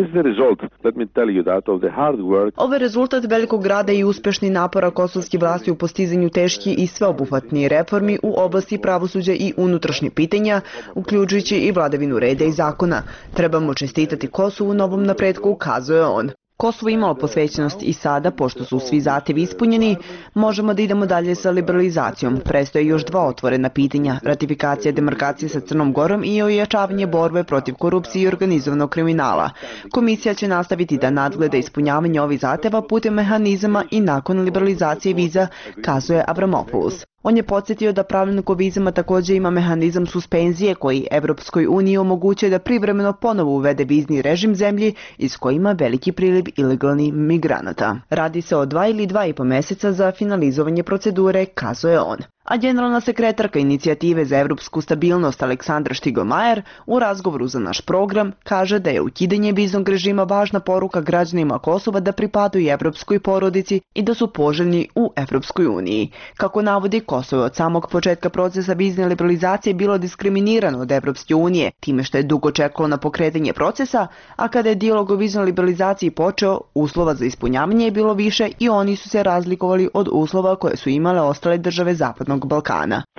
Ovo je rezultat velikog rada i uspešnih napora kosovskih vlasti u postizanju teški i sveobuhvatnih reformi u oblasti pravosuđa i unutrašnjih pitanja, uključujući i vladavinu reda i zakona. Trebamo čestitati Kosovu na ovom napretku, kazuje on. Kosovo imalo posvećenost i sada, pošto su svi zahtevi ispunjeni, možemo da idemo dalje sa liberalizacijom. Prestoje još dva otvorena pitanja, ratifikacija demarkacije sa Crnom Gorom i ojačavanje borbe protiv korupcije i organizovanog kriminala. Komisija će nastaviti da nadgleda ispunjavanje ovih zahteva putem mehanizama i nakon liberalizacije viza, kazuje Avramopoulos. On je podsjetio da pravilnik o vizama također ima mehanizam suspenzije koji Evropskoj uniji omogućuje da privremeno ponovo uvede vizni režim zemlji iz koje ima veliki priliv ilegalnih migranata. Radi se o dva ili dva i po mjeseca za finalizovanje procedure, kazuje on. A generalna sekretarka inicijative za evropsku stabilnost Aleksandra Štigl-Majer u razgovoru za naš program kaže da je ukidanje viznog režima važna poruka građanima Kosova da pripadaju evropskoj porodici i da su poželjni u Evropskoj uniji. Kako navodi, Kosovo je od samog početka procesa vizne liberalizacije bilo diskriminirano od Evropske unije, time što je dugo čekalo na pokretanje procesa, a kada je dijalog o viznoj liberalizaciji počeo, uslova za ispunjavanje je bilo više i oni su se razlikovali od uslova koje su imale ostale države zapadnog Balkana. A Kosovo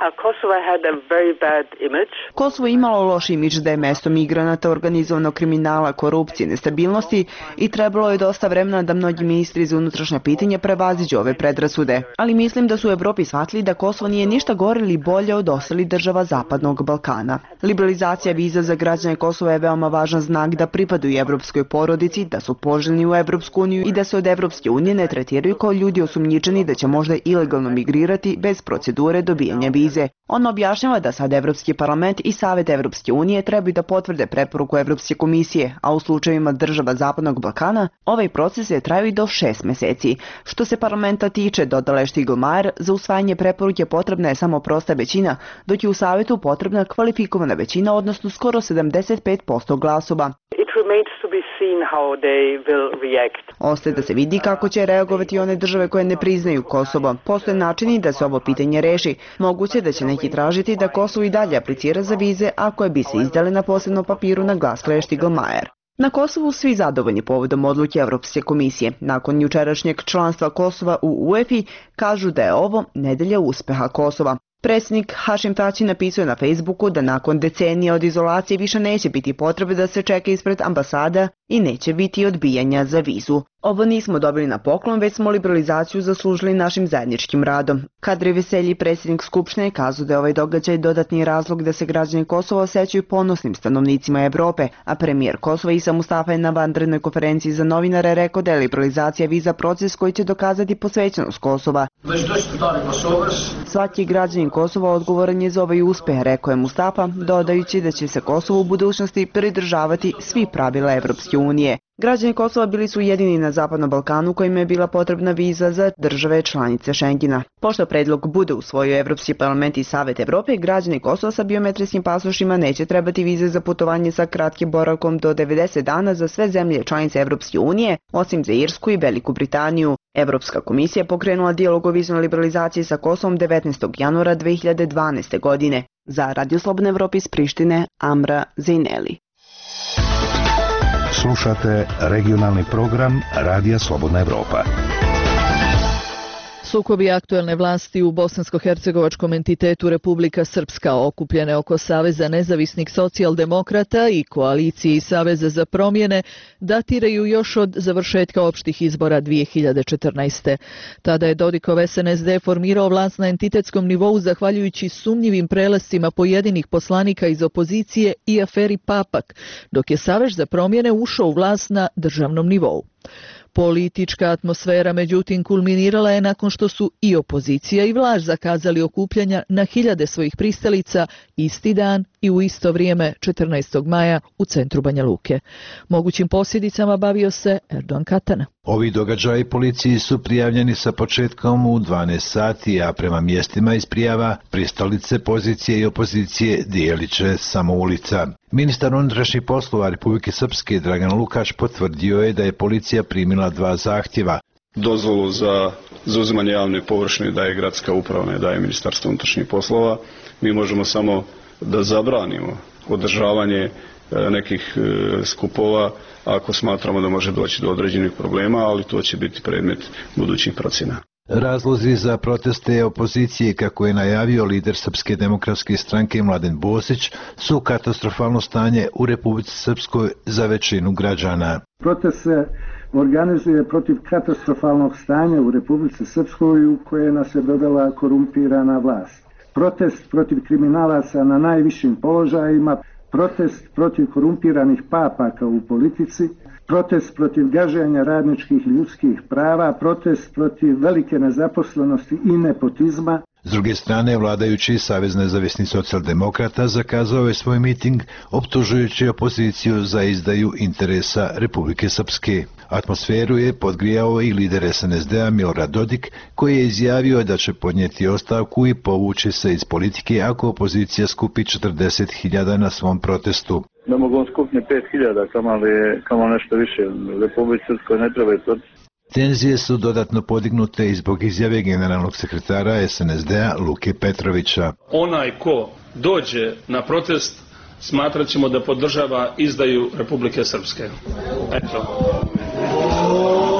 Kosovo je imalo loš imidž da je mesto migranata, organizovanog kriminala, korupcije, nestabilnosti i trebalo je dosta vremena da mnogi ministri za unutrašnja pitanja prevaziđu ove predrasude. Ali mislim da su u Evropi shvatili da Kosovo nije ništa gore ili bolje od ostalih država Zapadnog Balkana. Liberalizacija viza za građane Kosova je veoma važan znak da pripadaju evropskoj porodici, da su poželjni u Evropsku uniju i da se od Evropske unije ne tretiraju kao ljudi osumnjičeni da će možda ilegalno migrirati bez procedure dobijanja vize. On objašnjava da sad Evropski parlament i Savet Evropske unije trebaju da potvrde preporuku Evropske komisije, a u slučajevima država Zapadnog Balkana ovaj proces je trajao i do šest meseci. Što se parlamenta tiče, dodala je Štiglmajer, za usvajanje preporuke potrebna je samo prosta većina, dok je u Savetu potrebna kvalifikovana većina, odnosno skoro sedamdeset pet posto glasova. Ostaje da se vidi kako će reagovati one države koje ne priznaju Kosovo. Postoje načini da se ovo pitanje reši. Moguće da će neki tražiti da Kosovo i dalje aplicira za vize, a koje bi se izdale na posebnom papiru, naglasila je Štiglmajer. Na Kosovu svi zadovoljni povodom odluke Evropske komisije. Nakon jučerašnjeg članstva Kosova u U E F I kažu da je ovo nedelja uspeha Kosova. Predsjednik Hašim Tači napisao na Facebooku da nakon decenije od izolacije više neće biti potrebe da se čeka ispred ambasada i neće biti odbijanja za vizu. Ovo nismo dobili na poklon, već smo liberalizaciju zaslužili našim zajedničkim radom. Kadri Veselji, predsjednik Skupštine, kazao da je ovaj događaj dodatni razlog da se građani Kosova osjećaju ponosnim stanovnicima Evrope, a premijer Kosova Isa Mustafa je na vanrednoj konferenciji za novinare rekao da je liberalizacija viza proces koji će dokazati posvećenost Kosova. Svaki građanin Kosova odgovoran je za ovaj uspeh, rekao je Mustafa, dodajući da će se Kosovo u budućnosti pridržavati svi pravila Evropske unije. Građani Kosova bili su jedini na Zapadnom Balkanu kojima je bila potrebna viza za države članice Schengena. Pošto predlog bude usvojio Evropski parlament i Savet Evrope, građani Kosova sa biometrijskim pasošima neće trebati vize za putovanje sa kratkim boravkom do devedeset dana za sve zemlje članice Evropske unije, osim za Irsku i Veliku Britaniju. Evropska komisija pokrenula dijalog o viznoj liberalizaciji sa Kosovom devetnaestog januara dve hiljade dvanaeste. godine. Za Radio Slobodne Evrope iz Prištine, Amra Zejneli. Slušate regionalni program Radija Slobodna Evropa. Sukobi aktuelne vlasti u bosansko-hercegovačkom entitetu Republika Srpska, okupljene oko Saveza nezavisnih socijaldemokrata i koalicije i Saveza za promjene, datiraju još od završetka opštih izbora dvije hiljade četrnaeste. Tada je Dodikov S N S D formirao vlast na entitetskom nivou zahvaljujući sumnjivim prelascima pojedinih poslanika iz opozicije i aferi Papak, dok je Savez za promjene ušao u vlast na državnom nivou. Politička atmosfera međutim kulminirala je nakon što su i opozicija i vlast zakazali okupljanja na hiljade svojih pristalica isti dan i u isto vrijeme četrnaestog maja u centru Banja Luke. Mogućim posljedicama bavio se Erdogan Katana. Ovi događaji policiji su prijavljeni sa početkom u dvanaest sati, a prema mjestima iz prijava pristalice pozicije i opozicije dijelit će samo ulica. Ministar unutrašnjih poslova Republike Srpske Dragan Lukač potvrdio je da je policija primila dva zahtjeva. Dozvolu za zauzimanje javne površine daje gradska uprava, ne daje Ministarstvo unutrašnjih poslova. Mi možemo samo da zabranimo održavanje nekih skupova ako smatramo da može doći do određenih problema, ali to će biti predmet budućih procjena. Razlozi za proteste opozicije, kako je najavio lider Srpske demokratske stranke Mladen Bosić, su katastrofalno stanje u Republici Srpskoj za većinu građana. Protest se organizuje protiv katastrofalnog stanja u Republici Srpskoj u koje nas je dovela korumpirana vlast. Protest protiv kriminalaca na najvišim položajima, protest protiv korumpiranih papaka u politici, protest protiv gaženja radničkih ljudskih prava, protest protiv velike nezaposlenosti i nepotizma. S druge strane, vladajući Savez nezavisnih socijaldemokrata zakazao je svoj miting optužujući opoziciju za izdaju interesa Republike Srpske. Atmosferu je podgrijao i lider S N S D-a Milorad Dodik, koji je izjavio da će podnijeti ostavku i povući se iz politike ako opozicija skupi četrdeset hiljada na svom protestu. Da mogu on skupiti pet hiljada, kamo nešto više. Republike Srpskoj ne treba i to. Tenzije su dodatno podignute i zbog izjave generalnog sekretara S N S D-a Luke Petrovića. Onaj ko dođe na protest, smatrat ćemo da podržava izdaju Republike Srpske. Eto.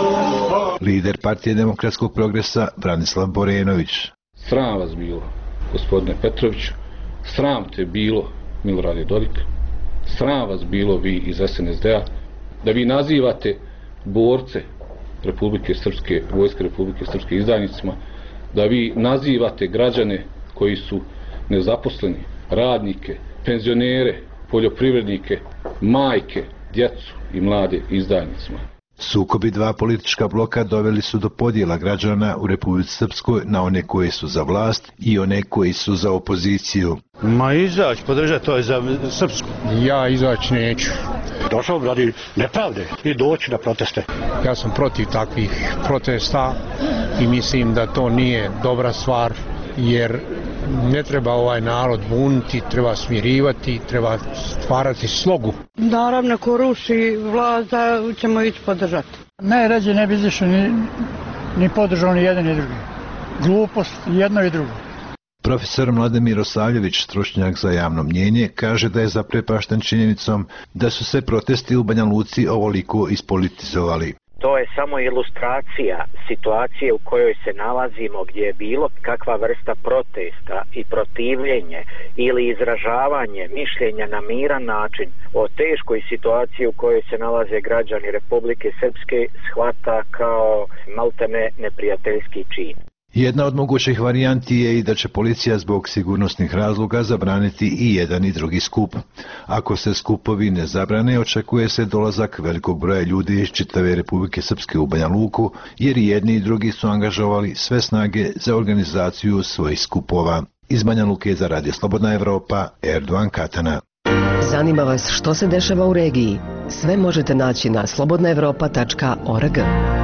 Lider Partije demokratskog progresa Branislav Borenović. Sram vas bilo. gospodine Petroviću, sram te bilo, Milorade Dodik, sram vas bilo vi iz S N S D-a, da vi nazivate borce Republike Srpske, vojske Republike Srpske izdajnicima, da vi nazivate građane koji su nezaposleni, radnike, penzionere, poljoprivrednike, majke, djecu i mlade izdajnicima. Sukobi dva politička bloka doveli su do podjela građana u Republici Srpskoj na one koji su za vlast i one koji su za opoziciju. Ma izaći, podržati, to je za Srpsku. Ja izaći neću. Došao bi radi nepravde i doći na proteste. Ja sam protiv takvih protesta i mislim da to nije dobra stvar, jer ne treba ovaj narod buniti, treba smirivati, treba stvarati slogu. Naravno, ko ruši vlast, ćemo ići podržati. Najrađe ne bi izašao ni, ni podržao ni jedan ni drugi. Glupost jedno i drugo. Profesor Mladen Mirosavljević, stručnjak za javno mnjenje, kaže da je zaprepašten činjenicom da su se protesti u Banja Luci ovoliko ispolitizovali. To je samo ilustracija situacije u kojoj se nalazimo, gdje je bilo kakva vrsta protesta i protivljenje ili izražavanje mišljenja na miran način o teškoj situaciji u kojoj se nalaze građani Republike Srpske shvata kao maltene neprijateljski čin. Jedna od mogućih varijanti je i da će policija zbog sigurnosnih razloga zabraniti i jedan i drugi skup. Ako se skupovi ne zabrane, očekuje se dolazak velikog broja ljudi iz čitave Republike Srpske u Banja Luku, jer i jedni i drugi su angažovali sve snage za organizaciju svojih skupova. Iz Banja Luke za Radio Slobodna Evropa, Erdovan Katana. Zanima vas što se dešava u regiji? Sve možete naći na slobodna evropa tačka org.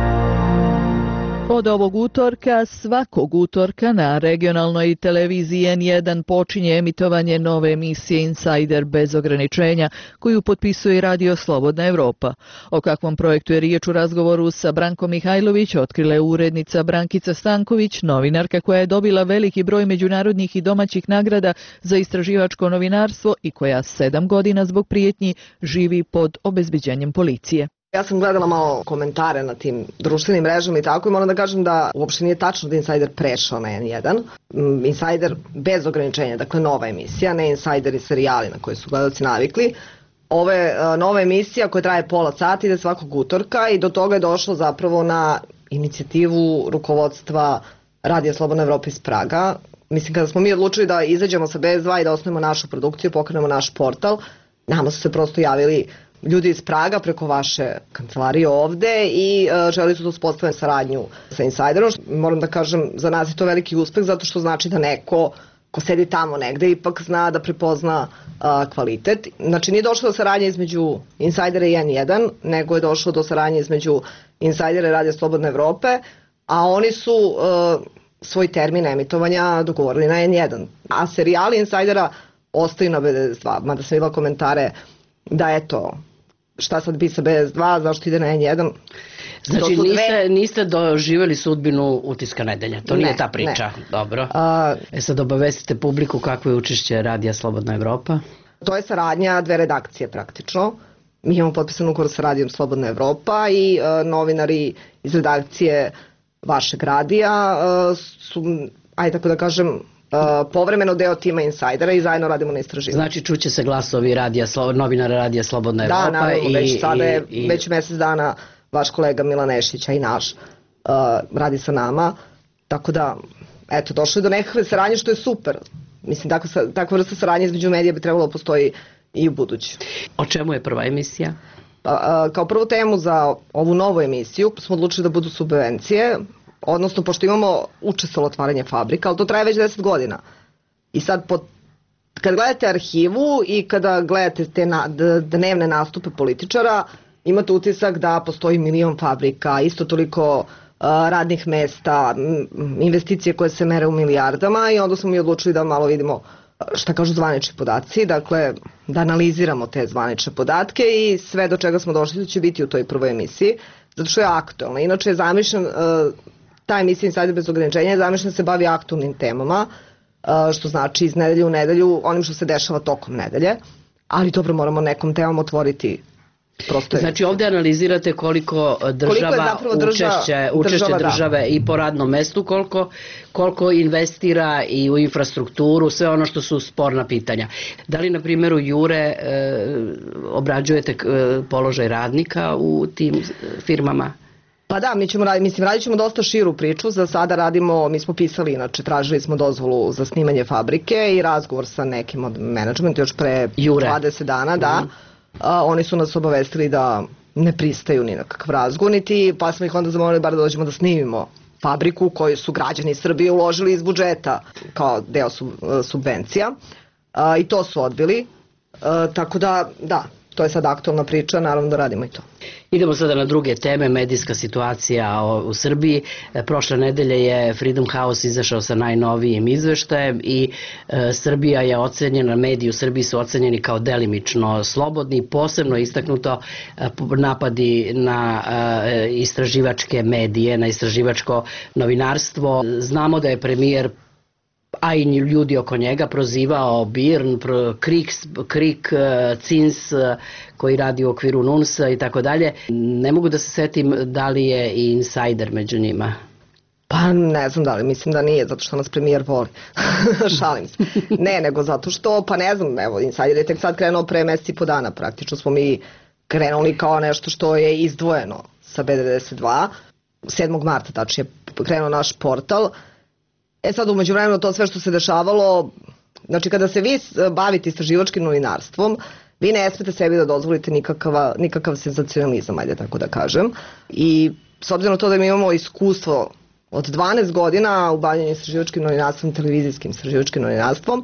Od ovog utorka, svakog utorka na regionalnoj televiziji N jedan počinje emitovanje nove emisije Insider bez ograničenja, koju potpisuje Radio Slobodna Evropa. O kakvom projektu je riječ u razgovoru sa Brankom Mihajlović otkrile je urednica Brankica Stanković, novinarka koja je dobila veliki broj međunarodnih i domaćih nagrada za istraživačko novinarstvo i koja sedam godina zbog prijetnji živi pod obezbeđenjem policije. Ja sam gledala malo komentare na tim društvenim mrežama i tako i moram da kažem da uopšte nije tačno da Insider prešao na N jedan. Insider bez ograničenja, dakle nova emisija, ne Insider i serijali na koje su gledalci navikli. Ovo je nova emisija koja traje pola sata, ide svakog utorka i do toga je došlo zapravo na inicijativu rukovodstva Radija Slobodna Evropa iz Praga. Mislim, kada smo mi odlučili da izađemo sa B S dva i da osnovimo našu produkciju, pokrenemo naš portal, nama su se prosto javili ljudi iz Praga preko vaše kancelarije ovde i uh, želi su da uspostavljaju saradnju sa Insiderom. Moram da kažem, za nas je to veliki uspeh zato što znači da neko ko sedi tamo negde ipak zna da prepozna uh, kvalitet. Znači nije došlo do saradnje između Insidera i N jedan, nego je došlo do saradnje između Insidera i Radija Slobodne Evrope, a oni su uh, svoj termin emitovanja dogovorili na N jedan. A serijali Insidera ostaju na B S dva, mada sam videla komentare da eto, šta sad bi sa B S dva, zašto ide na N jedan? Znači niste, niste doživjeli sudbinu Utiska nedelja, to ne, nije ta priča. Ne. Dobro. A, e sad obavestite publiku kakvo je učešće Radija Slobodna Evropa? To je saradnja dve redakcije praktično. Mi imamo potpisan ugovor sa Radijom Slobodna Evropa i uh, novinari iz redakcije vašeg radija uh, su, ajde tako da kažem, Uh, povremeno deo tima Insidera i zajedno radimo na istraživanju. Znači čuće se glasovi radija, novinara Radija Slobodna Evropa. Da, naravno, i, već sada je, i, već mjesec dana vaš kolega Milan Ešić, a i naš, uh, radi sa nama. Tako da, eto, došlo je do nekakve saradnje što je super. Mislim, takva, takva vrsta saradnje između medija bi trebalo postoji i u budući. O čemu je prva emisija? Uh, uh, kao prvu temu za ovu novu emisiju smo odlučili da budu subvencije, odnosno pošto imamo učestvalo otvaranje fabrika, ali to traje već deset godina. I sad, pod, kad gledate arhivu i kada gledate te na, dnevne nastupe političara, imate utisak da postoji milion fabrika, isto toliko uh, radnih mesta, investicije koje se mere u milijardama i onda smo mi odlučili da malo vidimo šta kažu zvanični podaci, dakle da analiziramo te zvanične podatke i sve do čega smo došli će biti u toj prvoj emisiji, zato što je aktualna. Inače je zamišljen... Uh, ta emisija Insider bez ograničenja je zamišljena da se bavi aktualnim temama, što znači iz nedelje u nedelju onim što se dešava tokom nedelje, ali dobro moramo nekom temom otvoriti Znači ovdje analizirate koliko država koliko učešće, učešće država, države da. i po radnom mestu, koliko, koliko investira i u infrastrukturu, sve ono što su sporna pitanja. Da li na primjeru Jure e, obrađujete e, položaj radnika u tim firmama? Pa da, mi ćemo raditi, mislim, radit ćemo dosta širu priču, za sada radimo, mi smo pisali, inače, tražili smo dozvolu za snimanje fabrike i razgovor sa nekim od menadžmenta još pre Jure. dvadeset dana, da. Mm. A, oni su nas obavestili da ne pristaju ni na kakav razgovor, niti, pa smo ih onda zamolili bar da dođemo da snimimo fabriku koju su građani Srbije uložili iz budžeta kao deo sub, subvencija. A, I to su odbili, a, tako da, da, to je sad aktualna priča, naravno da radimo i to. Idemo sada na druge teme, medijska situacija u Srbiji. Prošle nedelje je Freedom House izašao sa najnovijim izveštajem i e, Srbija je ocenjena, mediji u Srbiji su ocenjeni kao delimično slobodni, posebno istaknuto e, napadi na e, istraživačke medije, na istraživačko novinarstvo. Znamo da je premijer, a i ljudi oko njega, prozivao Birn, Krik, Krik, Cins koji radi u okviru Nunsa i tako dalje. Ne mogu da se setim da li je i Insider među njima. Pa ne znam da li, mislim da nije, zato što nas premijer voli. Šalim se. Ne, nego zato što, pa ne znam, evo, Insider je tek sad krenuo pre meseci i po dana, praktično smo mi krenuli kao nešto što je izdvojeno sa B devedeset dva. sedmog marta tačnije krenuo naš portal. E sad, umeđu vremenu, to sve što se dešavalo, znači kada se vi bavite istraživačkim novinarstvom, vi ne smete sebi da dozvolite nikakav, nikakav senzacionalizam, ajde tako da kažem. I s obzirom na to da mi imamo iskustvo od dvanaest godina u bavljanju istraživačkim novinarstvom, televizijskim istraživačkim novinarstvom,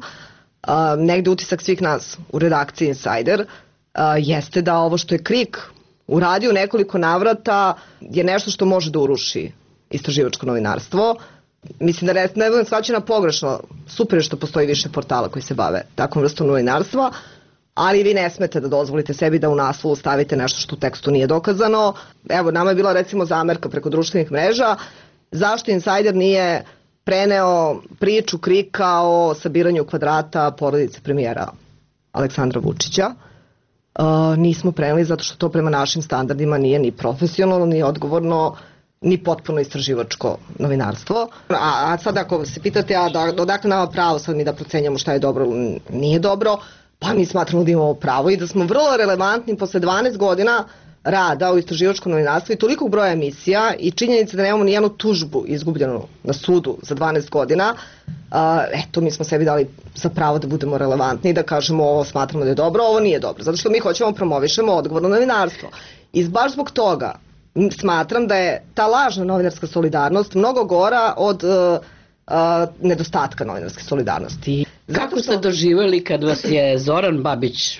a, negde utisak svih nas u redakciji Insider a, jeste da ovo što je Krik uradio nekoliko navrata je nešto što može da uruši istraživačko novinarstvo. Mislim da ne, ne budem shvaćena pogrešno, super je što postoji više portala koji se bave takvom vrstom novinarstva, ali vi ne smete da dozvolite sebi da u naslovu stavite nešto što u tekstu nije dokazano. Evo, nama je bila recimo zamerka preko društvenih mreža, zašto Insider nije preneo priču Krika o sabiranju kvadrata porodice premijera Aleksandra Vučića. Uh, nismo preneli zato što to prema našim standardima nije ni profesionalno, ni odgovorno, ni potpuno istraživačko novinarstvo. A, a sad ako se pitate, a da, odakle nama pravo sad mi da procenjamo šta je dobro, nije dobro, pa mi smatramo da imamo pravo i da smo vrlo relevantni posle dvanaest godina rada u istraživačkom novinarstvu i tolikog broja emisija i činjenica da nemamo nijednu tužbu izgubljenu na sudu za dvanaest godina, a, eto, mi smo sebi dali za pravo da budemo relevantni i da kažemo ovo smatramo da je dobro, ovo nije dobro, zato što mi hoćemo promovišemo odgovorno novinarstvo. I baš zbog toga smatram da je ta lažna novinarska solidarnost mnogo gora od uh, uh, nedostatka novinarske solidarnosti. Zato Kako što... ste doživjeli kad vas je Zoran Babić,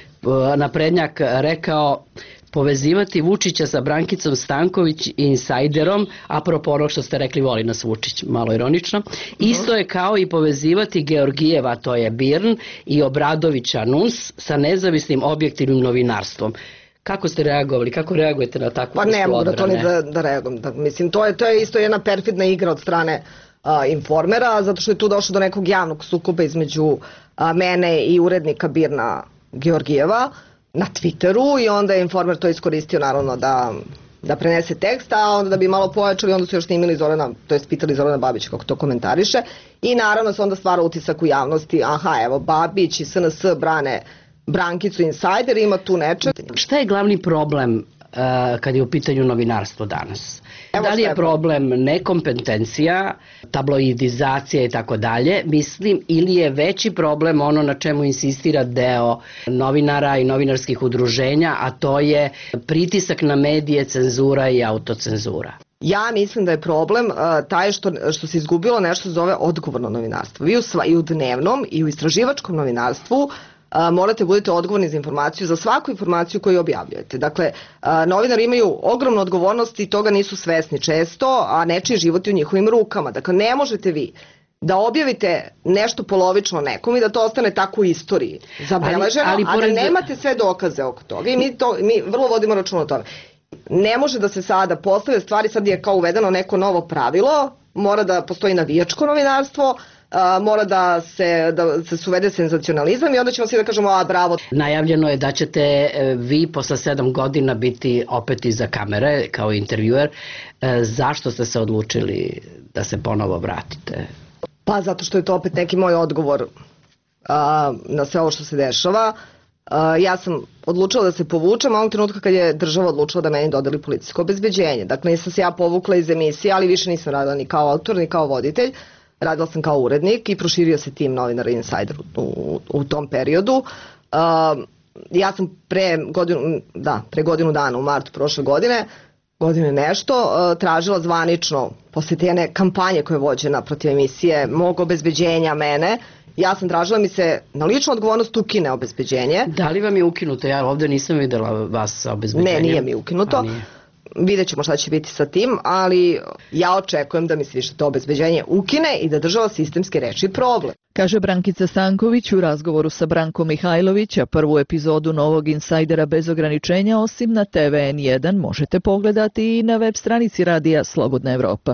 naprednjak, rekao povezivati Vučića sa Brankicom Stanković i Insajderom, apropo onog što ste rekli voli nas Vučić, malo ironično, isto je kao i povezivati Georgijeva, to je Birn, i Obradovića Nuns sa nezavisnim objektivnim novinarstvom. Kako ste reagovali? Kako reagujete na takvu vrstu odbrane? Pa ne mogu da to ni da, da reagujem. Da, mislim, to je, to je isto jedna perfidna igra od strane a, Informera, zato što je tu došlo do nekog javnog sukoba između a, mene i urednika Birna Georgijeva na Twitteru i onda je Informer to iskoristio naravno da, da prenese tekst, a onda da bi malo pojačali, onda su još snimili Zorana, to jest pitali Zorana Babića kako to komentariše i naravno se onda stvara utisak u javnosti, aha, evo, Babić i S N S brane Brankicu Insider, ima tu nečeg. Šta je glavni problem uh, kad je u pitanju novinarstvo danas? Evo da li je problem nekompetencija, tabloidizacija i tako dalje, mislim, ili je veći problem ono na čemu insistira deo novinara i novinarskih udruženja, a to je pritisak na medije, cenzura i autocenzura? Ja mislim da je problem uh, taj što, što se izgubilo nešto zove odgovorno novinarstvo. Vi u, sva, i u dnevnom i u istraživačkom novinarstvu A, morate budete odgovorni za informaciju, za svaku informaciju koju objavljujete. Dakle, a, novinari imaju ogromnu odgovornost i toga nisu svesni često, a nečiji život je u njihovim rukama. Dakle, ne možete vi da objavite nešto polovično nekom i da to ostane tako u istoriji zabeleženo, ali, ali pored... a da nemate sve dokaze oko toga. I mi, to, mi vrlo vodimo račun o tome. Ne može da se sada postave stvari, sad je kao uvedeno neko novo pravilo, mora da postoji navijačko novinarstvo, a, mora da se, da se suvede senzacionalizam i onda ćemo svi da kažemo, a bravo. Najavljeno je da ćete e, vi posle sedam godina biti opet iza kamere kao intervjuer. E, zašto ste se odlučili da se ponovo vratite? Pa zato što je to opet neki moj odgovor a, na sve ovo što se dešava. A, ja sam odlučila da se povučem onog trenutka kad je država odlučila da meni dodeli policijsko obezbeđenje. Dakle, nisam se ja povukla iz emisije, ali više nisam radila ni kao autor, ni kao voditelj. Radila sam kao urednik i proširio se tim novinara Insider u, u, u tom periodu. A, ja sam pre godinu, da, pre godinu dana, u martu prošle godine, godine nešto, tražila zvanično, posle te jedne kampanje koja je vođena protiv emisije, mog obezbeđenja mene, ja sam tražila mi se na ličnu odgovornost ukine obezbeđenje. Da li vam je ukinuto? Ja ovde nisam videla vas sa obezbeđenjem. Ne, nije mi ukinuto. Vidjet ćemo šta će biti sa tim, ali ja očekujem da mi se više to obezbeđenje ukine i da država sistemski reši problem. Kaže Brankica Stanković u razgovoru sa Brankom Mihajlović, a prvu epizodu novog Insajdera bez ograničenja osim na te ve en jedan možete pogledati i na web stranici radija Slobodna Evropa.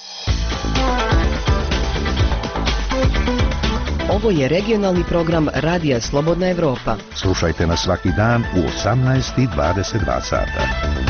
Ovo je regionalni program Radija Slobodna Evropa. Slušajte nas svaki dan u osamnaest i dvadeset dva sata.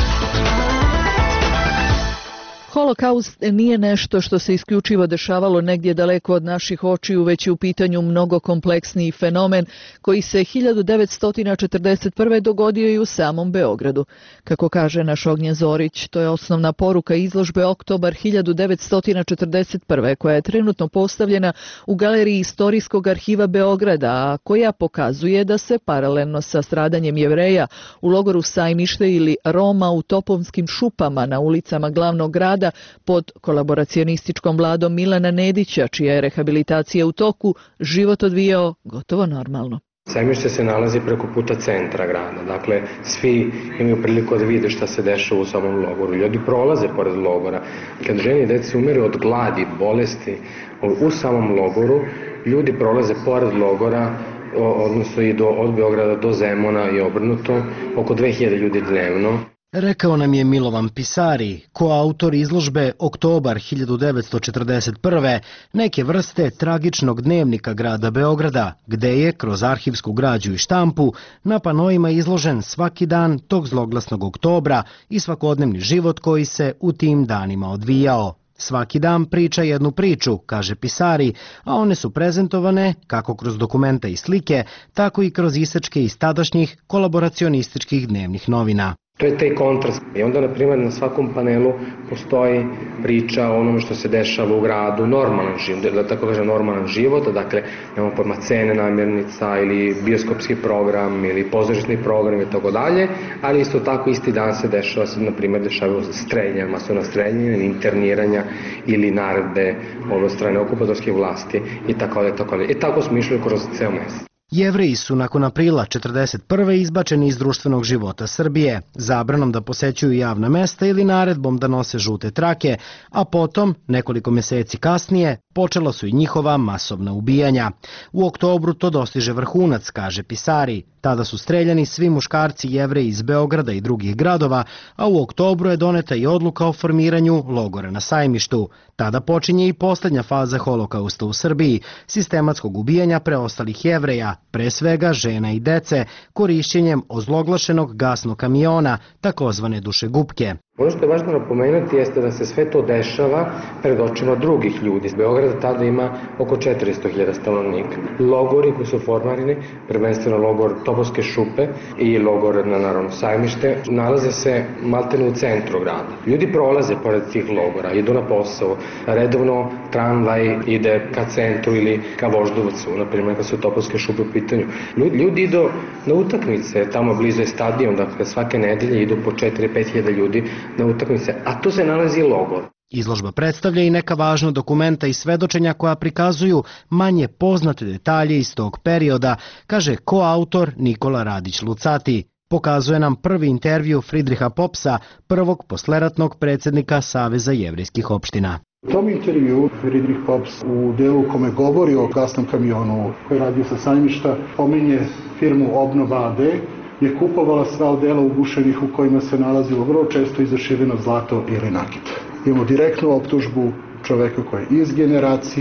Holokaust nije nešto što se isključivo dešavalo negdje daleko od naših očiju, već je u pitanju mnogo kompleksniji fenomen koji se hiljadu devetsto četrdeset prve dogodio i u samom Beogradu. Kako kaže naš Ognjen Zorić, to je osnovna poruka izložbe Oktobar hiljadu devetsto četrdeset prve koja je trenutno postavljena u Galeriji Istorijskog arhiva Beograda, a koja pokazuje da se paralelno sa stradanjem Jevreja u logoru Sajmište ili Roma u Topovskim šupama na ulicama glavnog grada pod kolaboracionističkom vladom Milana Nedića, čija je rehabilitacija u toku, život odvijao gotovo normalno. Sajmište se nalazi preko puta centra grada, dakle svi imaju priliku da vide šta se dešava u samom logoru. Ljudi prolaze pored logora. Kad žene i deci umiru od gladi, bolesti u samom logoru, ljudi prolaze pored logora, odnosno i do, od Beograda do Zemuna i obrnuto, oko dve hiljade ljudi dnevno. Rekao nam je Milovan Pisari, koautor izložbe Oktobar hiljadu devetsto četrdeset prve, neke vrste tragičnog dnevnika grada Beograda, gde je, kroz arhivsku građu i štampu, na panoima izložen svaki dan tog zloglasnog oktobra i svakodnevni život koji se u tim danima odvijao. Svaki dan priča jednu priču, kaže Pisari, a one su prezentovane kako kroz dokumenta i slike, tako i kroz isečke iz tadašnjih kolaboracionističkih dnevnih novina. To je taj kontrast. I onda, na primjer, na svakom panelu postoji priča o onome što se dešava u gradu, normalan život, da tako kažem normalan život, dakle, nemamo pojma cene namirnica ili bioskopski program ili pozorišni program i tako dalje, ali isto tako isti dan se dešava, se, na primjer, dešavaju streljenja, masovna streljenja, interniranja ili naredbe od strane okupatorske vlasti i tako dalje, tako dalje. I tako smo išli kroz ceo mesec. Jevreji su nakon aprila četrdeset prve izbačeni iz društvenog života Srbije, zabranom da posećuju javna mesta ili naredbom da nose žute trake, a potom, nekoliko meseci kasnije, počela su i njihova masovna ubijanja. U oktobru to dostiže vrhunac, kaže Pisari. Tada su streljani svi muškarci Jevreji iz Beograda i drugih gradova, a u oktobru je doneta i odluka o formiranju logora na Sajmištu. Tada počinje i poslednja faza holokausta u Srbiji, sistematskog ubijanja preostalih Jevreja, pre svega žena i dece, korišćenjem ozloglašenog gasnog kamiona, takozvane dušegupke. Ono što je važno napomenuti jeste da se sve to dešava pred očima drugih ljudi. Beograd tada ima oko četiristo hiljada stanovnika. Logori koji su formirani, prvenstveno logor Topovske šupe i logor na naravno Sajmište, nalaze se maltene u centru grada. Ljudi prolaze pored tih logora, idu na posao, redovno tramvaj ide ka centru ili ka Voždovcu, na primjer kad su Topovske šupe u pitanju. Ljudi, ljudi idu na utakmice, tamo blizu je stadion, dakle svake nedelje idu po četiri do pet hiljada ljudi na utakmice, a tu se nalazi logor. Izložba predstavlja i neka važna dokumenta i svedočenja koja prikazuju manje poznate detalje iz tog perioda, kaže koautor Nikola Radić-Lucati. Pokazuje nam prvi intervju Friedricha Popsa, prvog posleratnog predsjednika Saveza jevrejskih opština. U tom intervju Friedrich Pops u delu u kome govori o gasnom kamionu koji je radio sa Sajmišta, pominje firmu Obnova a de, je kupovala sva odela ugušenih u kojima se nalazilo vrlo često i zašiveno zlato ili nakit. Imamo direktnu optužbu čoveka koji je iz generacije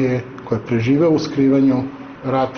koji je preživeo u skrivanju rat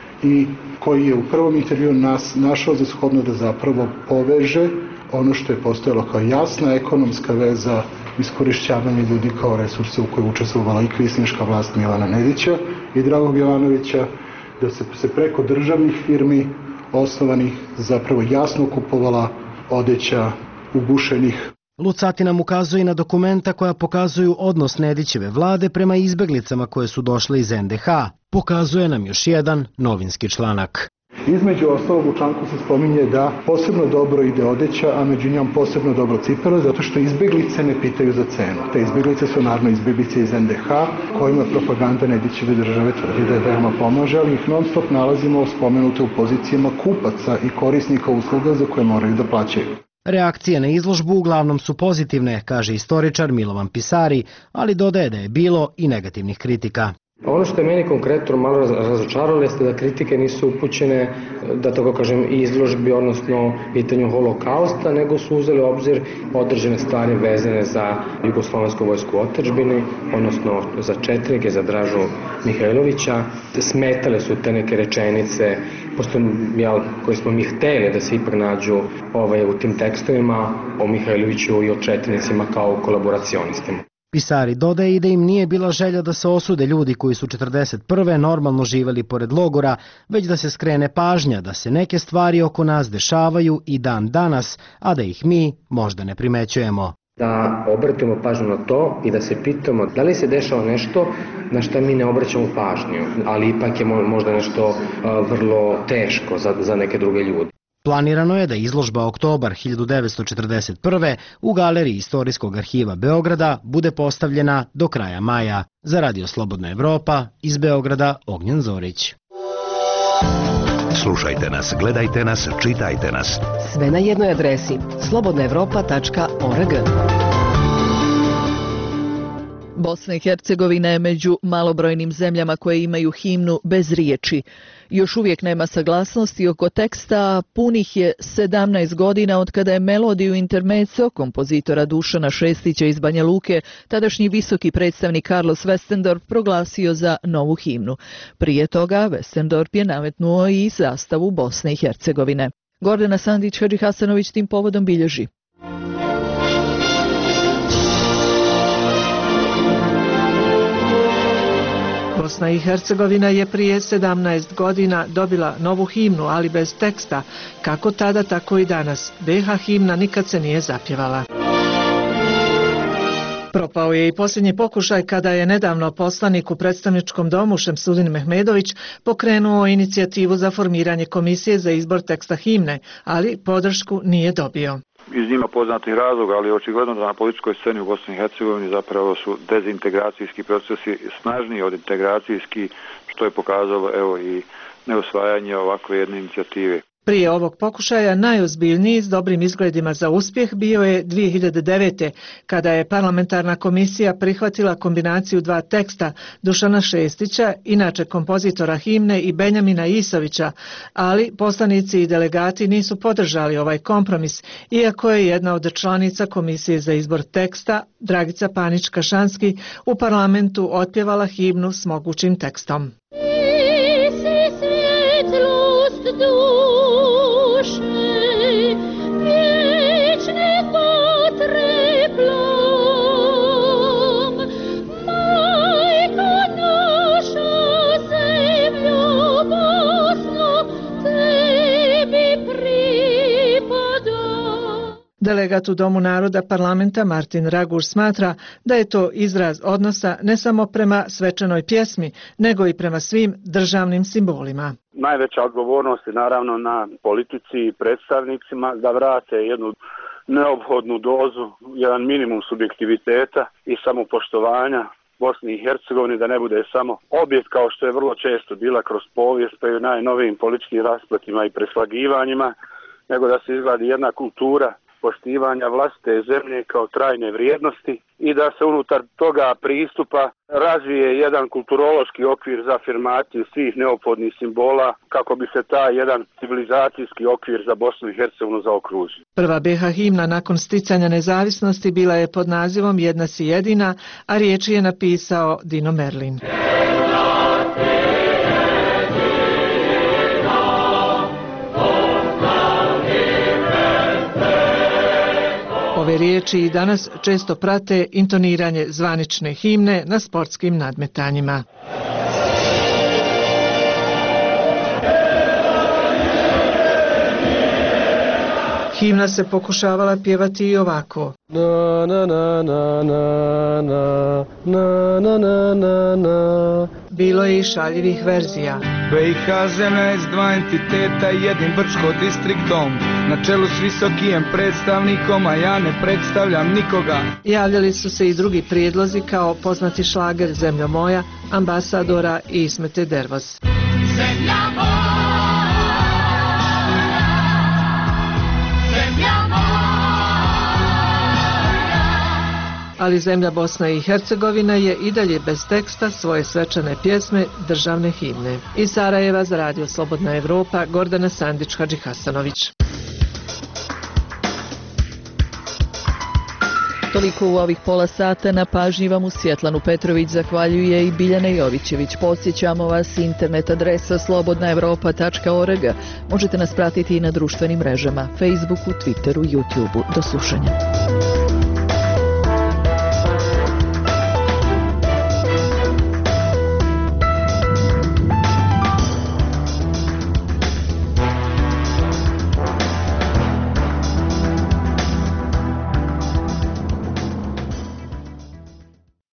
i koji je u prvom intervju nas našao za shodno da zapravo poveže ono što je postojalo kao jasna ekonomska veza iskorišćavanje ljudi kao resurse u kojoj učestvovala i kvislinška vlast Milana Nedića i Dragog Jovanovića, da se, se preko državnih firmi osnovanih zapravo jasno kupovala odeća ugušenih. Lucati nam ukazuje i na dokumenta koja pokazuju odnos Nedićeve vlade prema izbeglicama koje su došle iz en de ha. Pokazuje nam još jedan novinski članak. Između ostalog u članku se spominje da posebno dobro ide odeća, a među njom posebno dobro cipela, zato što izbeglice ne pitaju za cenu. Te izbeglice su naravno izbeglice iz en de ha, kojima propaganda Nedićeve države tvrdi da je veoma pomaže, ali ih non stop nalazimo spomenute u pozicijama kupaca i korisnika usluga za koje moraju da plaćaju. Reakcije na izložbu uglavnom su pozitivne, kaže istoričar Milovan Pisari, ali dodaje da je bilo i negativnih kritika. Ono što je meni konkretno malo razočaralo jeste da kritike nisu upućene, da tako kažem, izložbi, odnosno pitanju holokausta, nego su uzeli u obzir određene stvari vezane za jugoslovensku vojsku u otadžbini, odnosno za četnike, za Dražu Mihajlovića. Smetale su te neke rečenice, posto, jel, koje smo mi hteli da se ipak nađu ovaj, u tim tekstovima o Mihajloviću i o četnicima kao kolaboracionistima. Pisari dodaje i da im nije bila želja da se osude ljudi koji su četrdeset prve normalno živeli pored logora, već da se skrene pažnja da se neke stvari oko nas dešavaju i dan danas, a da ih mi možda ne primećujemo. Da obratimo pažnju na to i da se pitamo da li se dešava nešto na što mi ne obraćamo pažnju, ali ipak je možda nešto vrlo teško za, za neke druge ljude. Planirano je da izložba Oktobar hiljadu devetsto četrdeset prve u Galeriji Istorijskog arhiva Beograda bude postavljena do kraja maja. Za Radio Slobodna Evropa, iz Beograda, Ognjen Zorić. Slušajte nas, gledajte nas, čitajte nas. Sve na jednoj adresi slobodna evropa tačka org. Bosna i Hercegovina je među malobrojnim zemljama koje imaju himnu bez riječi. Još uvijek nema saglasnosti oko teksta, punih je sedamnaest godina od kada je melodiju intermezzo kompozitora Dušana Šestića iz Banja Luke tadašnji visoki predstavnik Carlos Westendorp proglasio za novu himnu. Prije toga Westendorp je nametnuo i zastavu Bosne i Hercegovine. Gordana Sandić-Hadži Hasanović tim povodom bilježi. Bosna i Hercegovina je prije sedamnaest godina dobila novu himnu, ali bez teksta. Kako tada, tako i danas. be ha himna nikad se nije zapjevala. Propao je i posljednji pokušaj kada je nedavno poslanik u predstavničkom domu Šemsudin Mehmedović pokrenuo inicijativu za formiranje komisije za izbor teksta himne, ali podršku nije dobio. Iz njima poznatih razloga, ali očigledno da na političkoj sceni u Bosni i Hercegovini zapravo su dezintegracijski procesi snažniji od integracijski, što je pokazalo evo i neusvajanje ovakve jedne inicijative. Prije ovog pokušaja najozbiljniji s dobrim izgledima za uspjeh bio je dvije hiljade devete. kada je parlamentarna komisija prihvatila kombinaciju dva teksta Dušana Šestića, inače kompozitora himne, i Benjamina Isovića, ali poslanici i delegati nisu podržali ovaj kompromis, iako je jedna od članica komisije za izbor teksta, Dragica Panić-Kašanski, u parlamentu otpjevala himnu s mogućim tekstom. Delegat u Domu naroda parlamenta Martin Raguš smatra da je to izraz odnosa ne samo prema svečanoj pjesmi, nego i prema svim državnim simbolima. Najveća odgovornost je naravno na politici i predstavnicima da vrate jednu neophodnu dozu, jedan minimum subjektiviteta i samopoštovanja Bosni i Hercegovini, da ne bude samo objekt kao što je vrlo često bila kroz povijest pa i u najnovijim političkim raspletima i preslagivanjima, nego da se izgradi jedna kultura poštivanja vlastite zemlje kao trajne vrijednosti i da se unutar toga pristupa razvije jedan kulturološki okvir za afirmaciju svih neophodnih simbola kako bi se taj jedan civilizacijski okvir za Bosnu i Hercegovinu zaokružio. Prva be ha himna nakon sticanja nezavisnosti bila je pod nazivom Jedna si jedina, a riječi je napisao Dino Merlin. Ove riječi i danas često prate intoniranje zvanične himne na sportskim nadmetanjima. Himna se pokušavala pjevati i ovako. Na na na na na na na na na na na. Bilo je i šaljivih verzija. B i H zemlja je s dva entiteta i jednim Brčko distriktom, na čelu s visokijem predstavnikom, a ja ne predstavljam nikoga. Javljali su se i drugi prijedlozi kao poznati šlager Zemljo moja, Ambasadora i Ismete Dervos. Zemlja moja, zemlja moja. Ali zemlja Bosna i Hercegovina je i dalje bez teksta svoje svečane pjesme državne himne. Iz Sarajeva za Radio Slobodna Evropa, Gordana Sandić Hadžihasanović. Toliko u ovih pola sata. Na pažnji vam u Svjetlanu Petrović zahvaljuje i Biljana Jovićević. Podsjećamo vas, internet adresa slobodna evropa tačka org. Možete nas pratiti i na društvenim mrežama, Facebooku, Twitteru, YouTubeu. Do slušanja.